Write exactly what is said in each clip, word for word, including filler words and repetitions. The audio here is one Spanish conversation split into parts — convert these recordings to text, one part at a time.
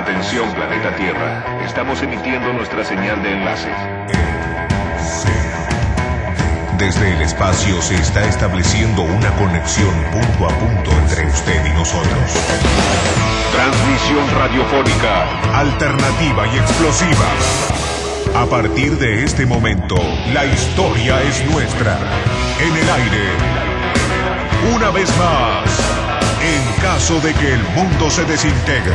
Atención, planeta Tierra. Estamos emitiendo nuestra señal de enlace. Desde el espacio se está estableciendo una conexión punto a punto entre usted y nosotros. Transmisión radiofónica, alternativa y explosiva. A partir de este momento, la historia es nuestra. En el aire, una vez más, en caso de que el mundo se desintegre.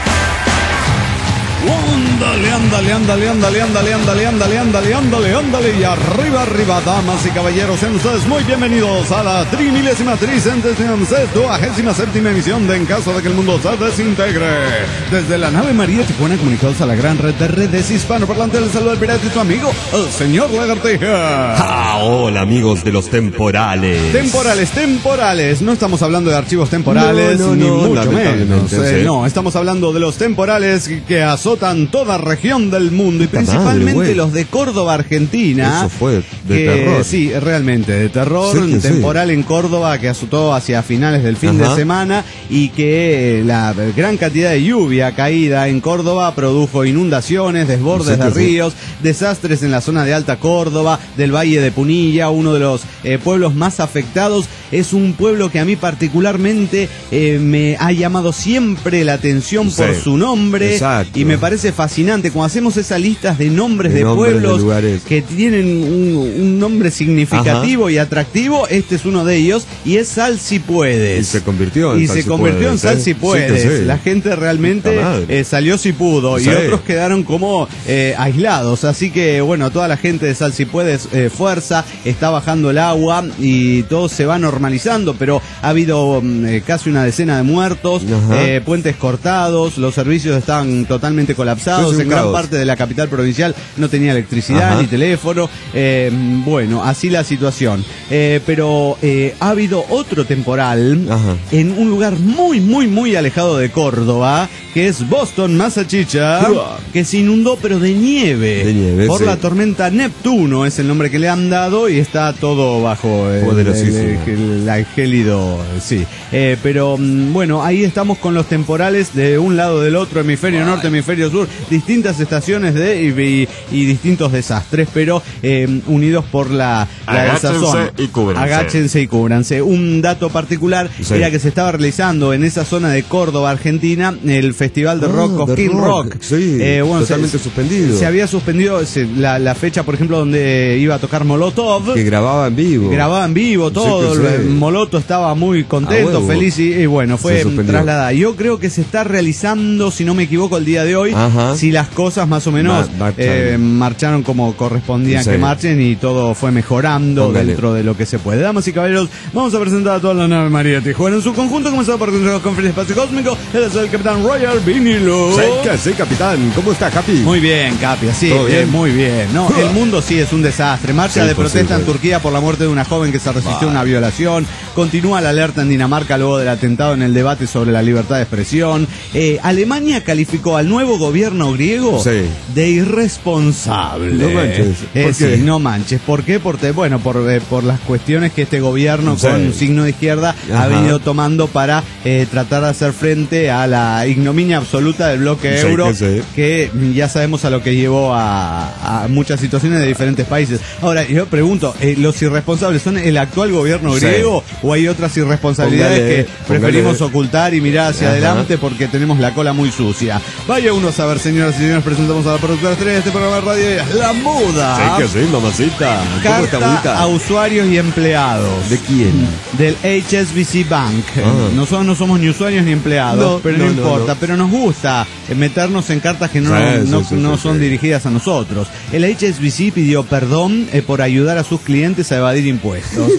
Ándale, ándale, ándale, ándale, ándale, ándale, ándale, ándale, ándale, ándale, y arriba, arriba, damas y caballeros, sean ustedes muy bienvenidos a la trimilésima, tricentésima, sextuagésima séptima emisión de En Caso de que el Mundo se Desintegre. Desde la nave María Tijuana, comunicados a la gran red de redes hispanoparlantes, les saluda el pirata y su amigo, el señor Lagartija. Ah, hola, amigos de los temporales. Temporales, temporales, no estamos hablando de archivos temporales, no, no, ni no, mucho menos, eh, sí. no, estamos hablando de los temporales que azotan toda región del mundo y Puta principalmente madre, los de Córdoba, Argentina. Eso fue de que, terror. Sí, realmente, de terror. Sí, Un sí. temporal en Córdoba que azotó hacia finales del fin Ajá. de semana y que la gran cantidad de lluvia caída en Córdoba produjo inundaciones, desbordes Sí, de sí. ríos, desastres en la zona de Alta Córdoba, del Valle de Punilla, uno de los eh, pueblos más afectados. Es un pueblo que a mí particularmente eh, me ha llamado siempre la atención Sí. por su nombre. Exacto. Y me parece fascinante cuando hacemos esas listas de nombres de, De nombres de pueblos lugares. que tienen un, un nombre significativo Ajá. y atractivo. Este es uno de ellos y es Sal Si Puedes. Y se convirtió en Y Sal se Si convirtió en Puedes, Sal ¿eh? Si Puedes. Sí que sí. La gente realmente Puta madre. eh, salió si pudo Sí. y otros quedaron como eh, aislados. Así que bueno, toda la gente de Sal Si Puedes, eh, fuerza, está bajando el agua y todo se va normalizando, pero ha habido mm, eh, casi una decena de muertos, Ajá. eh, puentes cortados, los servicios estaban totalmente colapsados, Sí, sí, un en gran caos. parte de la capital provincial no tenía electricidad Ajá. ni teléfono. Eh, bueno, así la situación. Eh, pero eh, ha habido otro temporal Ajá. en un lugar muy, muy, muy alejado de Córdoba, que es Boston, Massachusetts, Uah. que se inundó pero de nieve. De nieve, por sí. la tormenta Neptuno, es el nombre que le han dado, y está todo bajo el, Poderosísimo. el, el- el gélido, sí. Eh, pero mm, bueno, ahí estamos con los temporales de un lado del otro, hemisferio norte, hemisferio sur, distintas estaciones de y, y- y distintos desastres, pero eh, unidos por la, la Agáchense desazón. y cúbranse. Agáchense y cúbranse. Un dato particular Sí. era que se estaba realizando en esa zona de Córdoba, Argentina, el Festival de Ah, Rock, de Cosquín rock. Rock. Sí, Eh, bueno, totalmente se, suspendido. Se había suspendido se- la, la fecha, por ejemplo, donde iba a tocar Molotov. Que grababa en vivo. Grababa en vivo todo, Sí que sí. el Moloto estaba muy contento, A huevo. feliz y, y bueno, Se fue suspendió. trasladada. Yo creo que se está realizando, si no me equivoco, el día de hoy, Ajá. si las cosas más o menos Ma- marchan. eh, marcharon como correspondían Sí. que marchen y todo fue mejorando Póngale. dentro de lo que se puede. Damas y caballeros, vamos a presentar a toda la nave María Tijuana en su conjunto, comenzado por el Consejo Conferencia Espacio Cósmico. Él es el Capitán Royal Vinilo. Sí, que sí, capitán. ¿Cómo está, Capi? Muy bien, Capi, sí, ¿Todo bien, bien? muy bien. No, el mundo sí es un desastre. Marcha Sí, de pues protesta sí, en pues. Turquía por la muerte de una joven que se resistió a una violación. Continúa la alerta en Dinamarca luego del atentado en el debate sobre la libertad de expresión. Eh, Alemania calificó al nuevo gobierno griego Sí. de irresponsable. No manches, Eh, ¿por sí, qué? no manches. ¿Por qué? Porque, bueno, por, eh, por las cuestiones que este gobierno Sí. con un signo de izquierda ha Ajá. venido tomando para eh, tratar de hacer frente a la ignominia absoluta del bloque Sí, euro, que sí. que ya sabemos a lo que llevó a, a muchas situaciones de diferentes países. Ahora, yo pregunto, eh, ¿los irresponsables son el actual gobierno Sí. griego o hay otras irresponsabilidades Póngale, que preferimos póngale. ocultar y mirar hacia Ajá. adelante porque tenemos la cola muy sucia? Vaya uno a saber, señoras y señores, presentamos a la productora estrella de este programa de radio, La Muda. Sí, que sí, mamacita. ¿Cómo está, Carta bonita? a usuarios y empleados. ¿De quién? Del H S B C Bank. Ah. Nosotros no somos ni usuarios ni empleados, No, pero no, no, no, importa. no. Pero nos gusta eh, meternos en cartas que no, Sí, sí, no, sí, no sí, son sí. dirigidas a nosotros. El H S B C pidió perdón eh, por ayudar a sus clientes a evadir impuestos.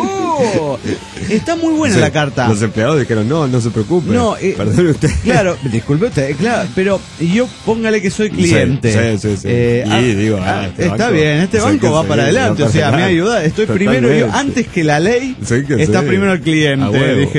Oh, está muy buena Sí, la carta. Los empleados dijeron, no, no se preocupe. No, eh, Perdone usted. Claro, disculpe usted, claro, pero yo póngale que soy cliente. Sí, sí, sí, sí. Eh, Y ah, digo, ah, ah, este está banco, bien, este sí banco que va sí, para adelante, va o sea, para me adelante. ayuda, estoy primero yo, Totalmente. antes que la ley, Sí que está sí. primero el A cliente, huevo. dije.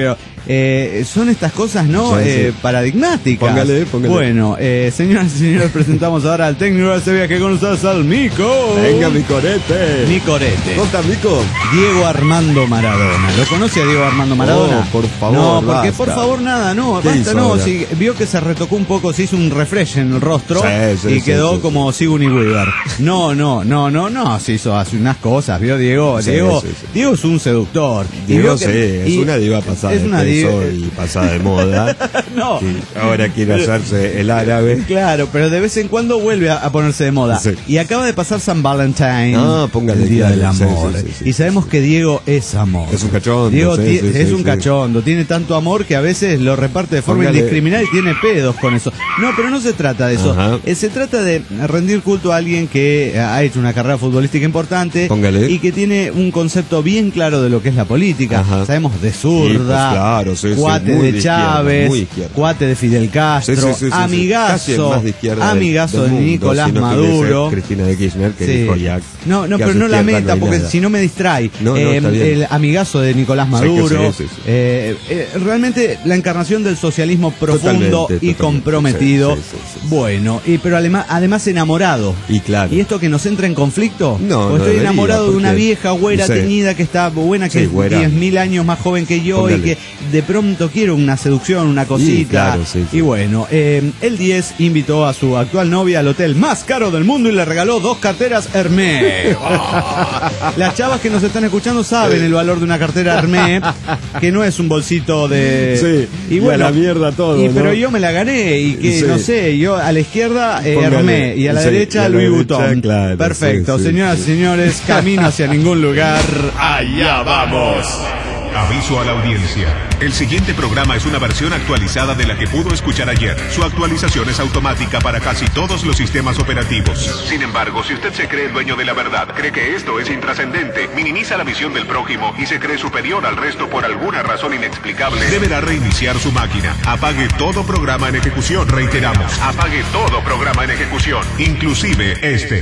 Eh, son estas cosas, ¿no? Sí, sí. Eh, paradigmáticas. Póngale, póngale. Bueno, eh, señoras y señores, presentamos ahora al técnico de este viaje con ustedes, al Mico. Venga, mi corete. Mi corete. ¿Cómo está, Mico? Diego Armando Maradona. ¿Lo conoce a Diego Armando Maradona? No, por favor, No, porque basta. por favor nada, no, ¿Qué basta, hizo no. ahora? Si vio que se retocó un poco, se hizo un refresh en el rostro Sí, sí, y sí, quedó sí, como Sigourney Weaver. No, no, no, no, no, se hizo hace unas cosas, vio Diego. Sí, Diego, sí, sí. Diego es un seductor. Y Digo, vio sí, que- es y- una diva pasada es de una peso diva- y pasada de moda. No. Y ahora quiere hacerse el árabe. Claro, pero de vez en cuando vuelve a, a ponerse de moda. Sí. Y acaba de pasar San Valentín, Ah, póngale, el Día claro, del sí, Amor. sí, sí, sí. Y sabemos que Diego es amor. Es un cachondo, Diego sí, ti- sí, es sí, un sí. cachondo, tiene tanto amor que a veces lo reparte de forma Póngale. indiscriminada y tiene pedos con eso. No, pero no se trata de eso. Ajá. Eh, se trata de rendir culto a alguien que ha hecho una carrera futbolística importante Póngale. y que tiene un concepto bien claro de lo que es la política. Ajá. Sabemos de Sí, zurda, pues claro, sí, sí, cuate muy de de izquierda, Chávez, muy izquierda. cuate de Fidel Castro, Sí, sí, sí, sí, sí. Casi el amigazo, más de izquierda del- amigazo del de mundo, Nicolás si no quiere ser Maduro. Cristina de Kirchner, que Sí. dijo ya. No, no, que a pero su no la izquierda meta, hay porque nada. si no me distrae. No, no, Eh, está bien. el amigazo de Nicolás Sé que Maduro. sí, sí, sí. Eh, eh, realmente la encarnación del socialismo profundo Totalmente, y totalmente. comprometido. Sí, sí, sí, sí. Bueno, y pero además, además enamorado. Y claro. ¿Y esto que nos entra en conflicto? No, O no estoy debería, enamorado de ¿por una qué? vieja güera Sí. teñida que está buena, que Sí, es güera. diez mil años más joven que yo Póngale. y que de pronto quiero una seducción, una cosita. claro, sí, sí. Y bueno, eh, el diez invitó a su actual novia al hotel más caro del mundo y le regaló dos carteras Hermès. Oh. Las chavas que nos están escuchando saben el valor de una cartera Hermès, que no es un bolsito de... Sí, y a la mierda todo, y- ¿no? Pero yo me la gané y que, Sí. no sé, yo a la izquierda eh, Póngale. Hermès y a la Sí, derecha y a la Louis derecha, Vuitton. claro, Perfecto, sí, sí, señoras y sí. señores, camino hacia ningún lugar. Allá vamos. Aviso a la audiencia. El siguiente programa es una versión actualizada de la que pudo escuchar ayer. Su actualización es automática para casi todos los sistemas operativos. Sin embargo, si usted se cree el dueño de la verdad, cree que esto es intrascendente, minimiza la visión del prójimo y se cree superior al resto por alguna razón inexplicable, deberá reiniciar su máquina. Apague todo programa en ejecución. Reiteramos, apague todo programa en ejecución, inclusive este.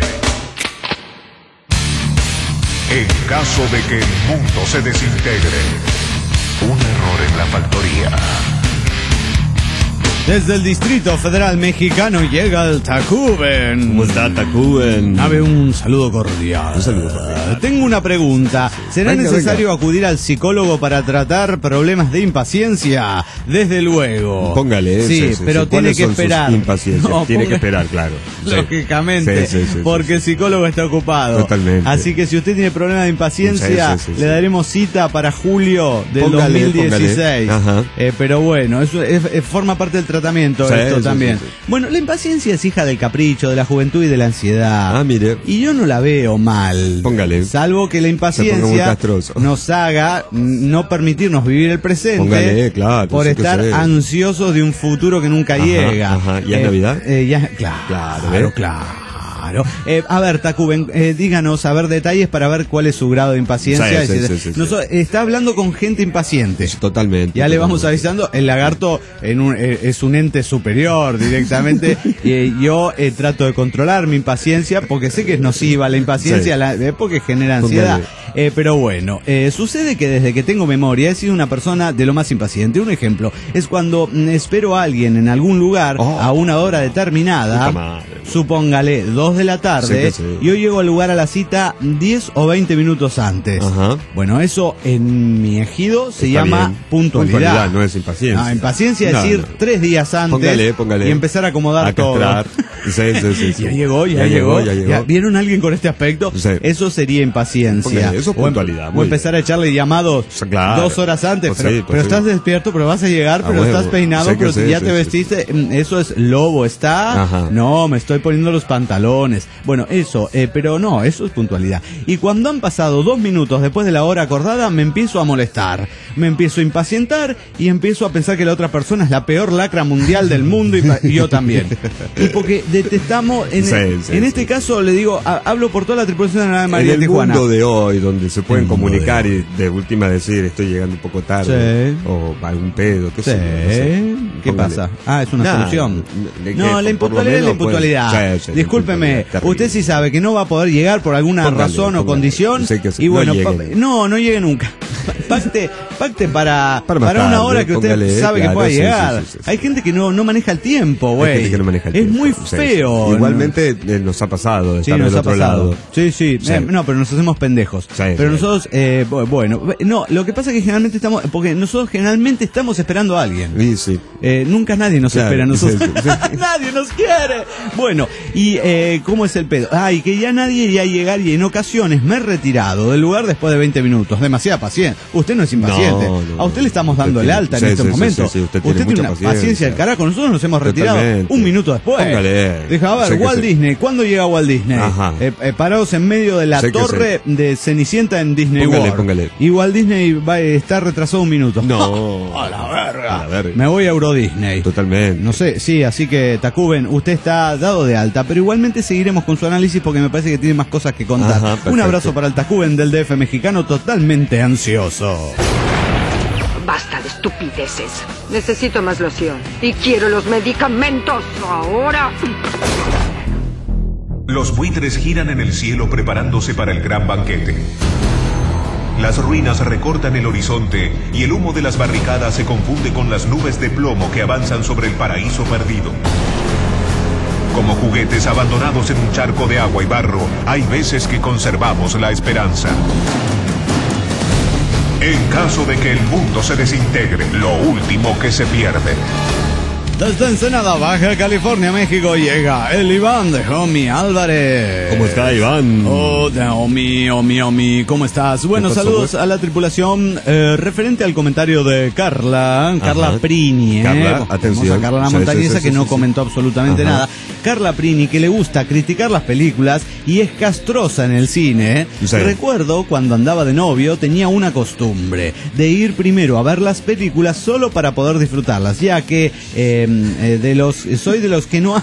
En caso de que el mundo se desintegre, un error en la factoría. Desde el Distrito Federal Mexicano llega el Tacuben. ¿Cómo está, Tacuben? Ave, un saludo cordial. Un saludo cordial. Tengo una pregunta. ¿Será Venga, necesario venga. acudir al psicólogo para tratar problemas de impaciencia? Desde luego. Póngale, Sí, sí, sí, pero sí. tiene ¿Cuáles que son sus esperar. impaciencias? No, Tiene que ponga- esperar, claro. Sí. Lógicamente, Sí, sí, sí, porque sí, el psicólogo está ocupado. Totalmente. Así que si usted tiene problemas de impaciencia, Sí, sí, sí, le sí. daremos cita para julio del Póngale, dos mil dieciséis. póngale. Ajá. Eh, pero bueno, eso es- es- forma parte del tratamiento Sí, esto sí, también. sí, sí. Bueno, la impaciencia es hija del capricho, de la juventud y de la ansiedad. Ah, mire. Y yo no la veo mal. Póngale. Salvo que la Se ponga muy impaciencia castroso. nos haga mm, no permitirnos vivir el presente. Póngale, claro, por sí que estar sí. ansiosos de un futuro que nunca Ajá, llega. ajá. ¿Ya es Navidad? eh, ya, claro, Claro, claro, ¿ve? claro. Eh, a ver, Tacuben, eh, díganos, a ver, detalles para ver cuál es su grado de impaciencia. Sí, sí, Y si- sí, sí, sí. Noso- Está hablando con gente impaciente. Totalmente. Ya le vamos totalmente. avisando, el lagarto en un- eh, es un ente superior directamente. y eh, yo eh, trato de controlar mi impaciencia porque sé que es nociva la impaciencia, Sí. la- eh, porque genera ansiedad. Eh, pero bueno, eh, sucede que desde que tengo memoria he sido una persona de lo más impaciente. Un ejemplo es cuando mm, espero a alguien en algún lugar Oh. a una hora determinada, Puta madre. supóngale dos de la tarde, Sí que sí. yo llego al lugar a la cita diez o veinte minutos antes. Ajá. Bueno, eso en mi ejido se Está llama bien. puntualidad. Puntualidad, no es impaciencia. No, impaciencia es No, ir no. tres días antes Póngale, póngale. y empezar a acomodar A todo. castrar. Sí, sí, sí, sí. Ya llegó, ya, llegó. ya llegó. ¿Vieron a alguien con este aspecto? Sí. Eso sería impaciencia. Póngale, eso es O em- puntualidad, O, muy empezar a echarle llamados Sí, claro. dos horas antes. Pues pero sí, pues pero sí. estás despierto, pero vas a llegar, A pero huevo. estás peinado, Sé que pero sí, ya sí, te sí. vestiste. Mm, Eso es lobo, ¿está? Ajá. No, me estoy poniendo los pantalones. Bueno, eso, eh, pero no, eso es puntualidad. Y cuando han pasado dos minutos después de la hora acordada, me empiezo a molestar. Me empiezo a impacientar y empiezo a pensar que la otra persona es la peor lacra mundial del mundo y, pa- y yo también. Y porque detestamos, en, Sí, sí, en sí, este sí. caso le digo, ha- hablo por toda la tripulación de la nave María En el Tijuana. mundo de hoy, donde se pueden El mundo comunicar de y de última decir estoy llegando un poco tarde, Sí. o algún pedo, qué Sí. sé yo, no sé. ¿Qué Póngale. pasa? Ah, es una Nah, solución. de que No, la por lo impuntualidad es la menos puede- impuntualidad. Sí, sí, la Discúlpeme, impuntualidad, terrible. usted sí sabe que no va a poder llegar por alguna Póngale, razón o póngale. condición. Sí que sí. Y No bueno, llegue pa- nunca. no, no llegue nunca. pacte, pacte para, Para para, más una tarde, hora que usted póngale, sabe claro, que pueda sí, llegar. sí, sí, sí, Hay sí. gente que no, no maneja el tiempo, güey. Hay gente que no maneja el es tiempo. muy Sí, sí. feo. Igualmente eh, nos ha pasado de Sí, estar nos del ha otro pasado. lado. Sí, sí, Sí. Eh, no, pero nos hacemos pendejos. Sí, pero sí. nosotros, eh, bu- bueno, no, lo que pasa es que generalmente estamos, porque nosotros generalmente estamos esperando a alguien. Sí, sí. Eh, nunca nadie nos Claro, espera a nosotros. sí, sí, sí. Nadie nos quiere. Bueno, y eh, ¿cómo es el pedo? Ay, que ya nadie ya llegar y en ocasiones me he retirado del lugar después de veinte minutos. Demasiada paciencia. Usted no es impaciente. No, no, a usted le estamos usted dando el tiene- alta en sí, este sí, sí, momento. sí, sí, usted tiene tiene mucha una paciencia. paciencia del carajo. Nosotros nos hemos retirado Totalmente. un minuto después. Póngale. Deja, a ver, Sé que Walt sí. Disney. ¿Cuándo llega Walt Disney? Ajá. Eh, eh, parados en medio de la Sé que torre de Cenicienta en Disney Póngale, World. póngale. Y Walt Disney va, está retrasado un minuto. No. A la verga. A la verga. Me voy a Euro Disney. Totalmente. No sé, sí, así que Tacuben, usted está dado de alta, pero igualmente seguiremos con su análisis porque me parece que tiene más cosas que contar. Ajá, Un perfecto. abrazo para el Tacuben del D F mexicano totalmente ansioso. Basta de estupideces. Necesito más loción. Y quiero los medicamentos ahora. Los buitres giran en el cielo preparándose para el gran banquete. Las ruinas recortan el horizonte y el humo de las barricadas se confunde con las nubes de plomo que avanzan sobre el paraíso perdido. Como juguetes abandonados en un charco de agua y barro, hay veces que conservamos la esperanza. En caso de que el mundo se desintegre, lo último que se pierde. Desde Ensenada, Baja California, México, llega el Iván de Homie Álvarez. ¿Cómo está, Iván? Oh, de Omi, Omi, Omi, ¿cómo estás? Bueno, pasó, saludos güey? a la tripulación. Eh, referente al comentario de Carla, Carla Ajá. Prini, ¿eh? Carla, Vamos atención. a Carla la Sí, montañesa sí, sí, que sí, no sí. comentó absolutamente Ajá. nada. Carla Prini, que le gusta criticar las películas y es castrosa en el cine. ¿eh? Sí. Recuerdo cuando andaba de novio, tenía una costumbre de ir primero a ver las películas solo para poder disfrutarlas, ya que eh, eh, de los soy de los que no ha-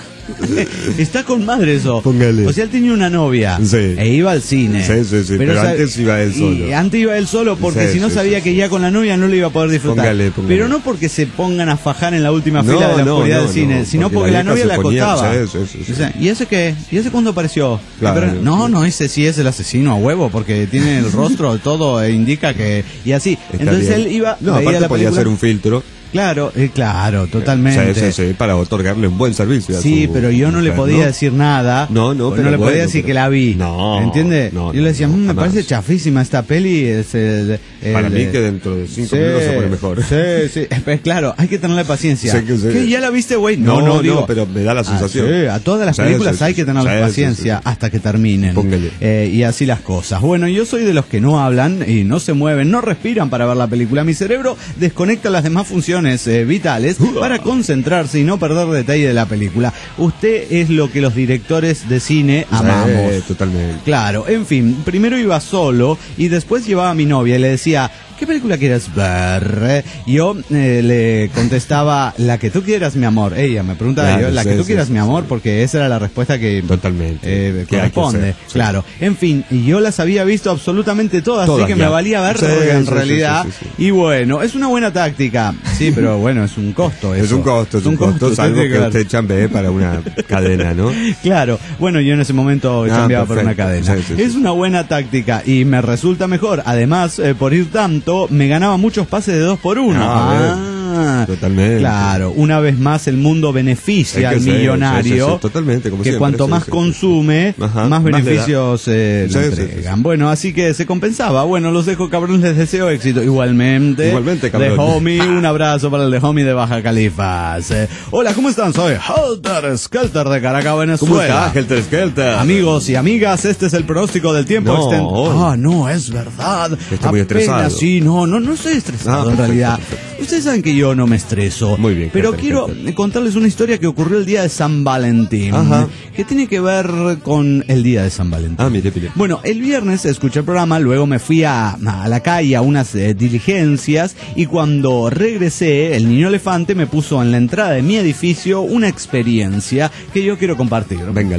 está con madre eso. Póngale. O sea, él tenía una novia Sí. e iba al cine. Sí, sí, sí, pero sa- antes iba él y solo. antes iba él solo porque Sí, si no sí, sabía sí, que sí. ya con la novia no lo iba a poder disfrutar. Póngale, póngale. Pero no porque se pongan a fajar en la última No, fila de la no, oscuridad no, del cine, no, sino porque porque la, la novia vieja la se ponía- acotaba. sí, sí, sí, sí. O sea, ¿y ese qué? ¿Y ese cuándo apareció? Claro. Pero- no, no, ese sí es el asesino a huevo porque tiene el rostro todo e indica que... Y así. Está Entonces bien. él iba... No, veía aparte la podía película- hacer un filtro. Claro, eh, claro, totalmente. Sí, sí, sí, para otorgarle un buen servicio. a Sí, su pero yo no le mujer, podía ¿no? decir nada. No, no, porque pero no le podía bueno, decir pero- que la vi. No, ¿entiende? no, yo le decía, no, "Mm, me jamás. parece chafísima esta peli. Es el, el- Para mí el- que dentro de cinco Sí, minutos se pone mejor. Sí, sí. Pues claro, hay que tenerle paciencia. Sí, que sí. ¿Qué, ¿Ya la viste, güey? No, No, no, no, digo. pero me da la Ah, sensación. sí, a todas las Sí, películas sí, hay sí, que tenerle sí, sí, paciencia sí, sí. hasta que terminen. Póngale. Eh, y así las cosas. Bueno, yo soy de los que no hablan y no se mueven, no respiran para ver la película. Mi cerebro desconecta las demás funciones eh, vitales para concentrarse y no perder detalle de la película. Usted es lo que los directores de cine amamos. Sí, totalmente. Claro, en fin, primero iba solo y después llevaba a mi novia y le decía, ¿qué película quieres ver? Yo eh, le contestaba, la que tú quieras, mi amor. Ella me preguntaba, Claro, yo, la sí, que tú sí, quieras, sí, mi amor, sí. porque esa era la respuesta que Totalmente. eh, ¿Qué hay que corresponde. hacer? Sí. Claro, en fin, y yo las había visto absolutamente todas, Todas así que ya. me valía ver Sí, en sí, realidad. sí, sí, sí, Y bueno, es una buena táctica. Sí, pero bueno, es un costo. Es eso. un costo, es un costo, usted salvo tiene que ver. usted chambee para una cadena, ¿no? Claro, bueno, yo en ese momento Ah, cambiaba por una perfecto. cadena. Sí, sí, Es sí. una buena táctica y me resulta mejor. Además, eh, por ir tanto, me ganaba muchos pases de dos por uno. Ah, Ah, totalmente. Claro, una vez más el mundo beneficia Es que al sí, millonario. sí, sí, sí, totalmente, como que siempre, cuanto sí, más sí, consume, sí. Ajá, más más le da. beneficios eh, Sí, le sí, sí, entregan. sí. Bueno, así que se compensaba. Bueno, los dejo, cabrones, les deseo éxito. Igualmente. Igualmente, cabrón. De Homie, un abrazo para el de Homie de Baja Califas. Eh, hola, ¿cómo están? Soy Helter Skelter de Caracas, Venezuela. ¿Cómo está, Helter Skelter? Amigos y amigas, este es el pronóstico del tiempo. No, Exten- hoy. Ah, no, es verdad. Está muy Apenas, estresado. sí, no, no, no estoy estresado Ah, en perfecto, realidad. perfecto. Ustedes saben que yo no me estreso. Muy bien, Pero Helter quiero Skelter. contarles una historia que ocurrió el día de San Valentín. Ajá. Que tiene que ver con el día de San Valentín. Ah, mire, mire. Bueno, el viernes escuché el programa, luego me fui a, a la calle a unas eh, diligencias y cuando regresé, el niño elefante me puso en la entrada de mi edificio una experiencia que yo quiero compartir. Véngale.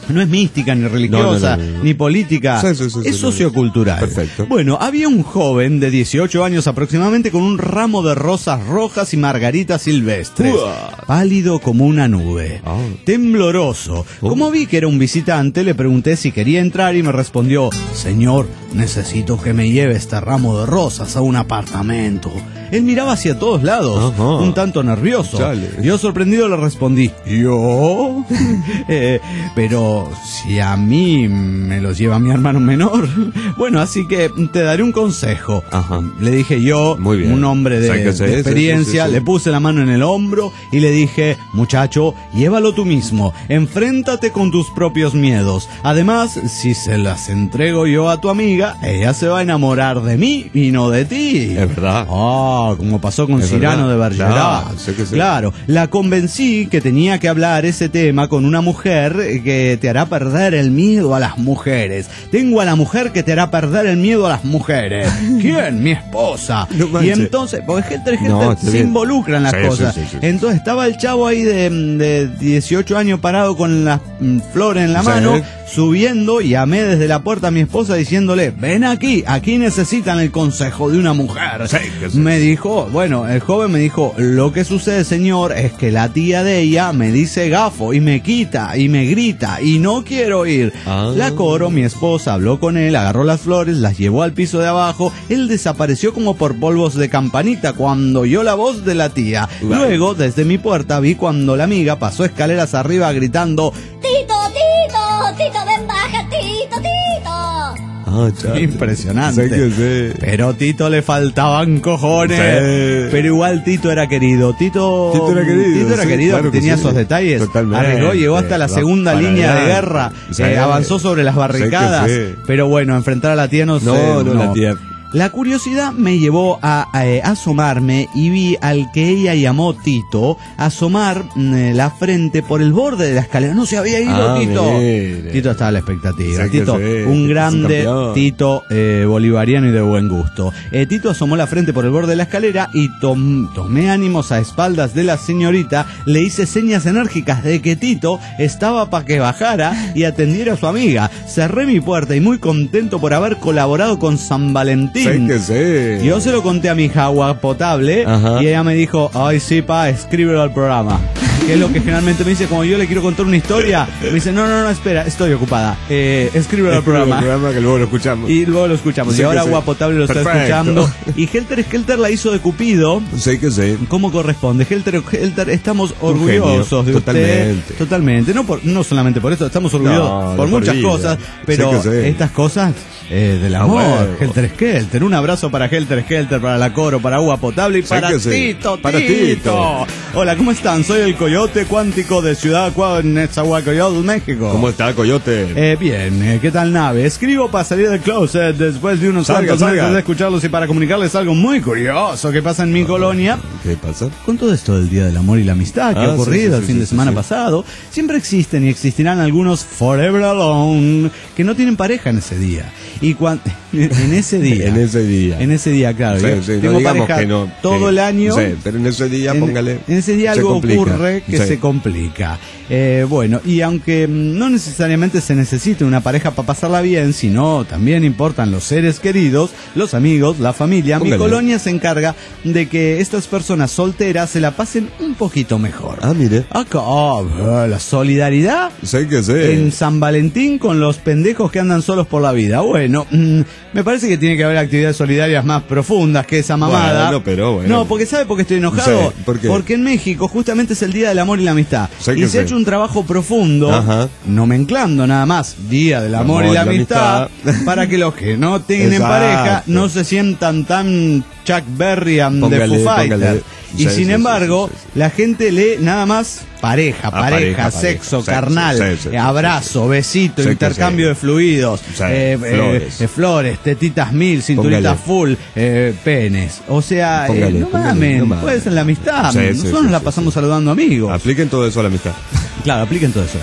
No es mística, ni religiosa, No, no, no, no. ni política, Sí, sí, sí, es sí, sociocultural. Perfecto. Bueno, había un joven de dieciocho años aproximadamente con un ramo de rosas rojas y margaritas silvestres, Uah. pálido como una nube, Ah. tembloroso. Oh. Como vi que era un visitante, le pregunté si quería entrar y me respondió: señor, necesito que me lleve este ramo de rosas a un apartamento. Él miraba hacia todos lados, Ajá. un tanto nervioso. Chale. Yo sorprendido le respondí: ¿yo? Eh, pero si a mí me los lleva mi hermano menor. Bueno, así que te daré un consejo. Ajá. Le dije yo, Muy bien. un hombre de, O sea que sí, de sí, experiencia, sí, sí, sí. le puse la mano en el hombro y le dije: muchacho, llévalo tú mismo, enfréntate con tus propios miedos. Además, si se las entrego yo a tu amiga, ella se va a enamorar de mí y no de ti. Es verdad. Ah, como pasó con Es Cyrano verdad. de Bergerac. Claro, sé que sí. Claro, la convencí que tenía que hablar ese tema con una mujer que te hará perder el miedo a las mujeres. Tengo a la mujer que te hará perder el miedo a las mujeres. ¿Quién? Mi esposa. No y manches. entonces, porque gente, gente No, está se bien. involucran las Sí, cosas. sí, sí, sí. Entonces estaba el chavo ahí de, de dieciocho años parado con las mm, flores en la Sí. mano, subiendo, y llamé desde la puerta a mi esposa diciéndole: ven aquí, aquí necesitan el consejo de una mujer. Sí, que sí. Me dijo, bueno, el joven me dijo: lo que sucede, señor, es que la tía de ella me dice gafo y me quita y me grita y no quiero ir. Ah. La Coro, mi esposa, habló con él, agarró las flores, las llevó al piso de abajo. Él desapareció como por polvos de campanita cuando oyó la voz de la tía. Vale. Luego, desde mi puerta, vi cuando la amiga pasó escaleras arriba gritando: Tito, Tito, Tito, ven, baja, Tito, Tito. Ah, chale. impresionante. Sé que sí. Pero Tito le faltaban cojones. Sí. Pero igual Tito era querido. Tito, Tito era querido, Tito era sí, querido, claro que tenía sí. esos detalles. Totalmente. Arregló, llegó hasta la Va segunda para línea de adelante. guerra. Sí. eh, avanzó sobre las barricadas. Sé que sí. Pero bueno, enfrentar a la tía no sé. No, no, la tía. La curiosidad me llevó a, a, eh, asomarme y vi al que ella llamó Tito asomar mm, la frente por el borde de la escalera. No se había ido Ah, Tito. mire. Tito estaba a la expectativa. Sé que Tito, sí, un Tito grande es un campeón. Tito eh, bolivariano y de buen gusto. Eh, Tito asomó la frente por el borde de la escalera y tom- tomé ánimos a espaldas de la señorita. Le hice señas enérgicas de que Tito estaba para que bajara y atendiera a su amiga. Cerré mi puerta y muy contento por haber colaborado con San Valentín. Sé que sí. Yo se lo conté a mi hija agua potable. Ajá. Y ella me dijo: ay sí, pa, escríbelo al programa. Que es lo que generalmente me dice, como yo le quiero contar una historia, me dice: no, no, no, espera, estoy ocupada, eh, escríbelo al programa. El programa que luego lo escuchamos. Y luego lo escuchamos. Sí y ahora que sí. agua potable lo está Perfecto. escuchando. Y Helter Skelter la hizo de Cupido. Sé que sí. ¿Cómo corresponde? Helter, Helter, estamos Un orgullosos genio, de totalmente. usted. Totalmente. No, por, no solamente por esto, estamos orgullosos No, de por por muchas vida. cosas, pero Sé que sí. estas cosas eh, del Ah, amor. huevo. Helter Skelter. Un abrazo para Helter Skelter, para la Coro, para agua potable y Sé para que sí. Tito, Para Tito. Tito. Hola, ¿cómo están? Soy el Coyote Cuántico de Ciudad Nezahualcóyotl, México. ¿Cómo está, Coyote? Eh, bien, eh, ¿qué tal, nave? Escribo para salir del closet después de unos Salga, cuantos meses salga. de escucharlos y para comunicarles algo muy curioso que pasa en mi colonia. ¿Qué pasa? Con todo esto del Día del Amor y la Amistad que Ah, ha ocurrido sí, sí, el sí, fin sí, de sí, semana sí. pasado, siempre existen y existirán algunos forever alone que no tienen pareja en ese día. Y cuando en ese día, En ese día. en ese día, claro, Sí, yo sí, no tengo digamos pareja que no, todo que- el año. sí, pero en ese día, en, póngale. en ese día se algo complica. ocurre que Sí. se complica. Eh, bueno, y aunque mm, no necesariamente se necesite una pareja para pasarla bien, sino también importan los seres queridos, los amigos, la familia, mi Póngale. colonia se encarga de que estas personas solteras se la pasen un poquito mejor. Ah, mire. Acá, ah, la solidaridad Sé que sí. en San Valentín con los pendejos que andan solos por la vida. Bueno, mm, me parece que tiene que haber actividades solidarias más profundas que esa mamada. Bueno, pero bueno. No, porque ¿sabe por qué estoy enojado? Sí, ¿por qué? Porque en México justamente es el Día del Amor y la Amistad. Sé Y que se ha sí. hecho un trabajo profundo, Ajá. nomenclando nada más Día del Amor, y la amistad, para que los que no tienen Exacto. pareja no se sientan tan Chuck Berry and the Póngale, Foo Fighters. póngale. Y Sí, sin sí, embargo, sí, sí, sí. la gente lee nada más pareja, Ah, pareja, pareja, sexo, pareja, carnal, sí, sí, sí, eh, sí, abrazo, sí. besito, Sí que intercambio sí. de fluidos, Sí, eh, flores. eh, eh, flores, tetitas mil, cinturitas Póngale. full, eh, penes. O sea, eh, Póngale, no póngale, mamen, no mamen. puede ser la amistad. Sí, sí, Nosotros sí, nos la sí, pasamos sí. saludando amigos. Apliquen todo eso a la amistad. Claro, apliquen todo eso a la amistad.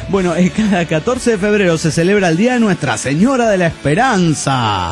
Bueno, eh, cada catorce de febrero se celebra el Día de Nuestra Señora de la Esperanza.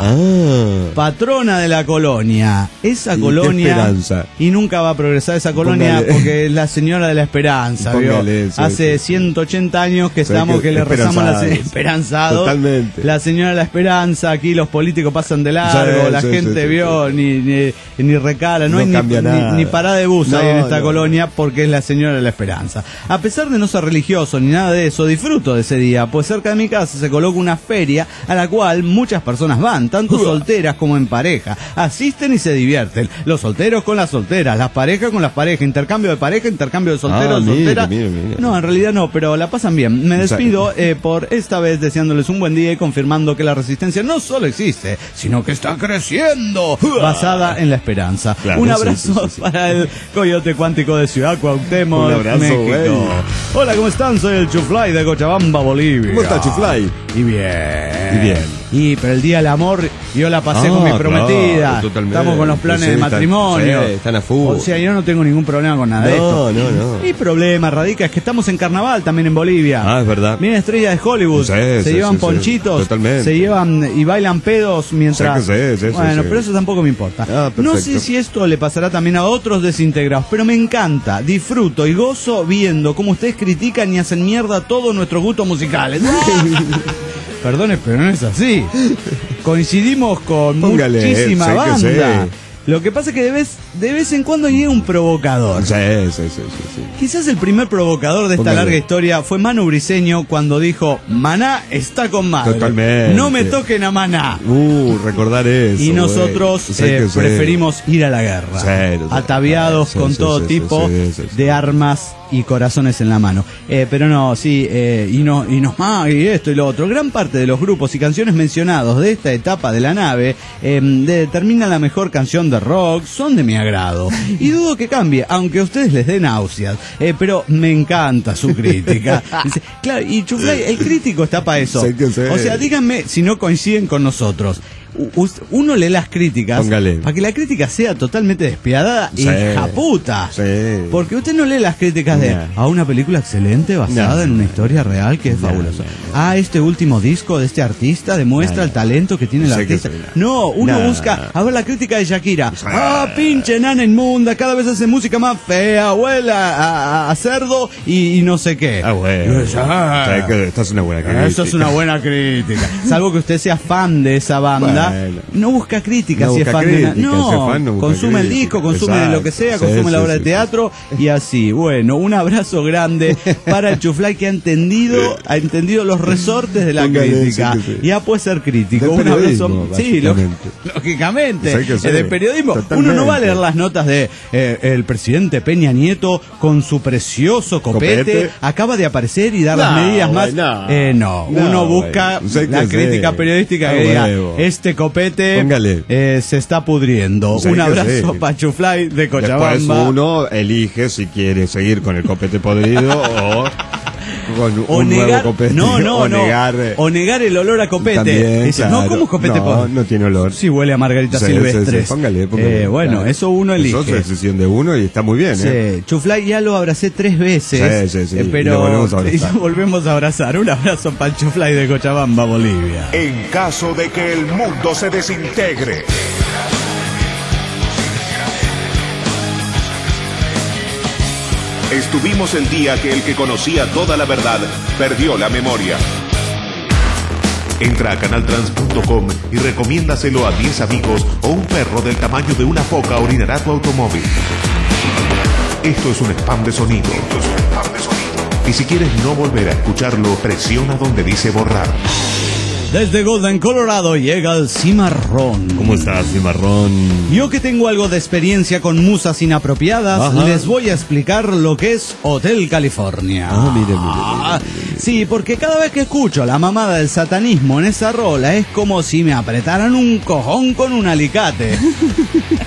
Ah. Patrona de la colonia. Esa ¿Y colonia. qué esperanza? Y nunca va a progresar esa colonia. Póngale. Porque es la Señora de la Esperanza. ¿vio? Póngale eso, Hace eso. ciento ochenta años que O sea, estamos que que le rezamos a la se- esperanzados. esperanzado. Totalmente. La Señora de la Esperanza. Aquí los políticos pasan de largo. Sí, la sí, gente sí, vio sí. Ni, ni, ni recala. No, No hay ni, cambia ni, nada. ni parada de bus No, ahí en esta no. colonia porque es la Señora de la Esperanza. A pesar de no ser religioso ni nada de eso, disfruto de ese día, pues cerca de mi casa se coloca una feria a la cual muchas personas van, tanto solteras como en pareja. Asisten y se divierten. Los solteros con las solteras, las parejas con las parejas, intercambio de pareja, intercambio de solteros, Ah, mire, solteras. mire, mire. No, en realidad no, pero la pasan bien. Me despido eh, por esta vez deseándoles un buen día y confirmando que la resistencia no solo existe, sino que está creciendo, basada en la esperanza. Claro, un sí, abrazo sí, sí, sí. para el Coyote Cuántico de Ciudad Cuauhtémoc, Un abrazo, México. güey. Hola, ¿cómo están? Soy el Chuflay de Cochabamba, Bolivia. ¿Cómo está, Chuflay? Y bien. Y bien. Y, pero el día del amor, yo la pasé Ah, con mi prometida. claro, totalmente. Estamos con los planes Sí, de están- matrimonio. sí, están a full. O sea, yo no tengo ningún problema con nada de No, esto. no, no. Mi problema radica es que estamos en carnaval también en Bolivia. Ah, es verdad. Miren estrellas de Hollywood. Sí, se sí, llevan sí, sí. ponchitos. Totalmente. Se llevan y bailan pedos mientras. Sí, que sí, sí, bueno, sí. pero eso tampoco me importa. Ah, no perfecto. sé si esto le pasará también a otros desintegrados, pero me encanta, disfruto y gozo viendo cómo ustedes critican y hacen mierda todos nuestros gustos musicales. Perdone, pero no es así. Coincidimos con Póngale, muchísima sí que banda. sí. Lo que pasa es que de vez, de vez en cuando llega un provocador. Sí, sí, sí, sí, sí. Quizás el primer provocador de esta Póngale. larga historia fue Manu Briseño cuando dijo: Maná está con madre. Totalmente. No me toquen a Maná. Uh, recordar eso. Y güey. nosotros Sí eh, que sí. preferimos ir a la guerra, Sí, sí, ataviados sí, con sí, todo sí, tipo sí, sí, sí. de armas y corazones en la mano. Eh, pero no, sí, eh, y no, y nos ah, y esto y lo otro. Gran parte de los grupos y canciones mencionados de esta etapa de la nave eh, determinan la mejor canción de rock, son de mi agrado. Y dudo que cambie, aunque a ustedes les dé náuseas. Eh, pero me encanta su crítica. Dice, claro, y Chuflay, el crítico está para eso. Sí que sí. O sea, díganme si no coinciden con nosotros. U- Uno lee las críticas Póngale. para que la crítica sea totalmente despiadada y Sí. hija puta. Sí. Porque usted no lee las críticas de No. a una película excelente basada No. en una historia real que es No, fabulosa. no, no. Ah, este último disco de este artista demuestra No, el no. talento que tiene el Sí que artista. sí, No, uno No. busca a ver la crítica de Shakira. Ah, pinche nana inmunda, cada vez hace música más fea, huele a, a- a cerdo y, y no sé qué. Ah, bueno. Ah. Sabes que esta es una buena crítica. Eso es una buena crítica. Salvo que usted sea fan de esa banda, Bueno. no busca crítica No si es busca fan de una... crítica, No, si es fan, no busca consume el crítica. disco, consume Exacto. lo que sea, Sí, consume la sí, obra sí, de teatro y así. Bueno, un abrazo grande para el Chuflay que ha entendido, ha entendido los resortes de la Póngale, crítica sí que sí. y ya puede ser crítico. Del Un abrazo, periodismo, sí, lo- básicamente. lógicamente, Sí que sí. eh, de periodismo. Totalmente. Uno no va a leer las notas de eh, el presidente Peña Nieto con su precioso copete, Copete. acaba de aparecer y dar las No, medidas más. güey, no. Eh, no, No, uno güey. busca Sí la que crítica sí. periodística Ah, que diga, huevo. este copete Póngale. eh, se está pudriendo. Sí Un que abrazo sí. para Chuflay de Después Cochabamba. uno elige si quiere seguir con el copete podrido o con O un negar, nuevo copete. no, no, o no. negar, eh, o negar el olor a copete. también, Dice, claro. no, ¿cómo es copete No, podrido? no tiene olor. Sí, huele a margarita Sí, silvestre. sí, sí, póngale, póngale. Eh, bueno, Claro. eso uno elige. Eso es decisión de uno y está muy bien, ¿eh? Sí, Chuflay ya lo abracé tres veces. Sí, sí, sí, eh, y pero lo volvemos a abrazar. y lo volvemos a abrazar. Un abrazo para el Chuflay de Cochabamba, Bolivia. En caso de que el mundo se desintegre. Estuvimos el día que el que conocía toda la verdad perdió la memoria. Entra a canaltrans punto com y recomiéndaselo a diez amigos o un perro del tamaño de una foca orinará tu automóvil. Esto es un spam de sonido. Esto es un spam de sonido. Y si quieres no volver a escucharlo, presiona donde dice borrar. Desde Golden, Colorado, llega el cimarrón. ¿Cómo estás, cimarrón? Yo que tengo algo de experiencia con musas inapropiadas, Ajá. les voy a explicar lo que es Hotel California. Ah, mire, mire, mire, Ah, mire, mire. Sí, porque cada vez que escucho la mamada del satanismo en esa rola es como si me apretaran un cojón con un alicate.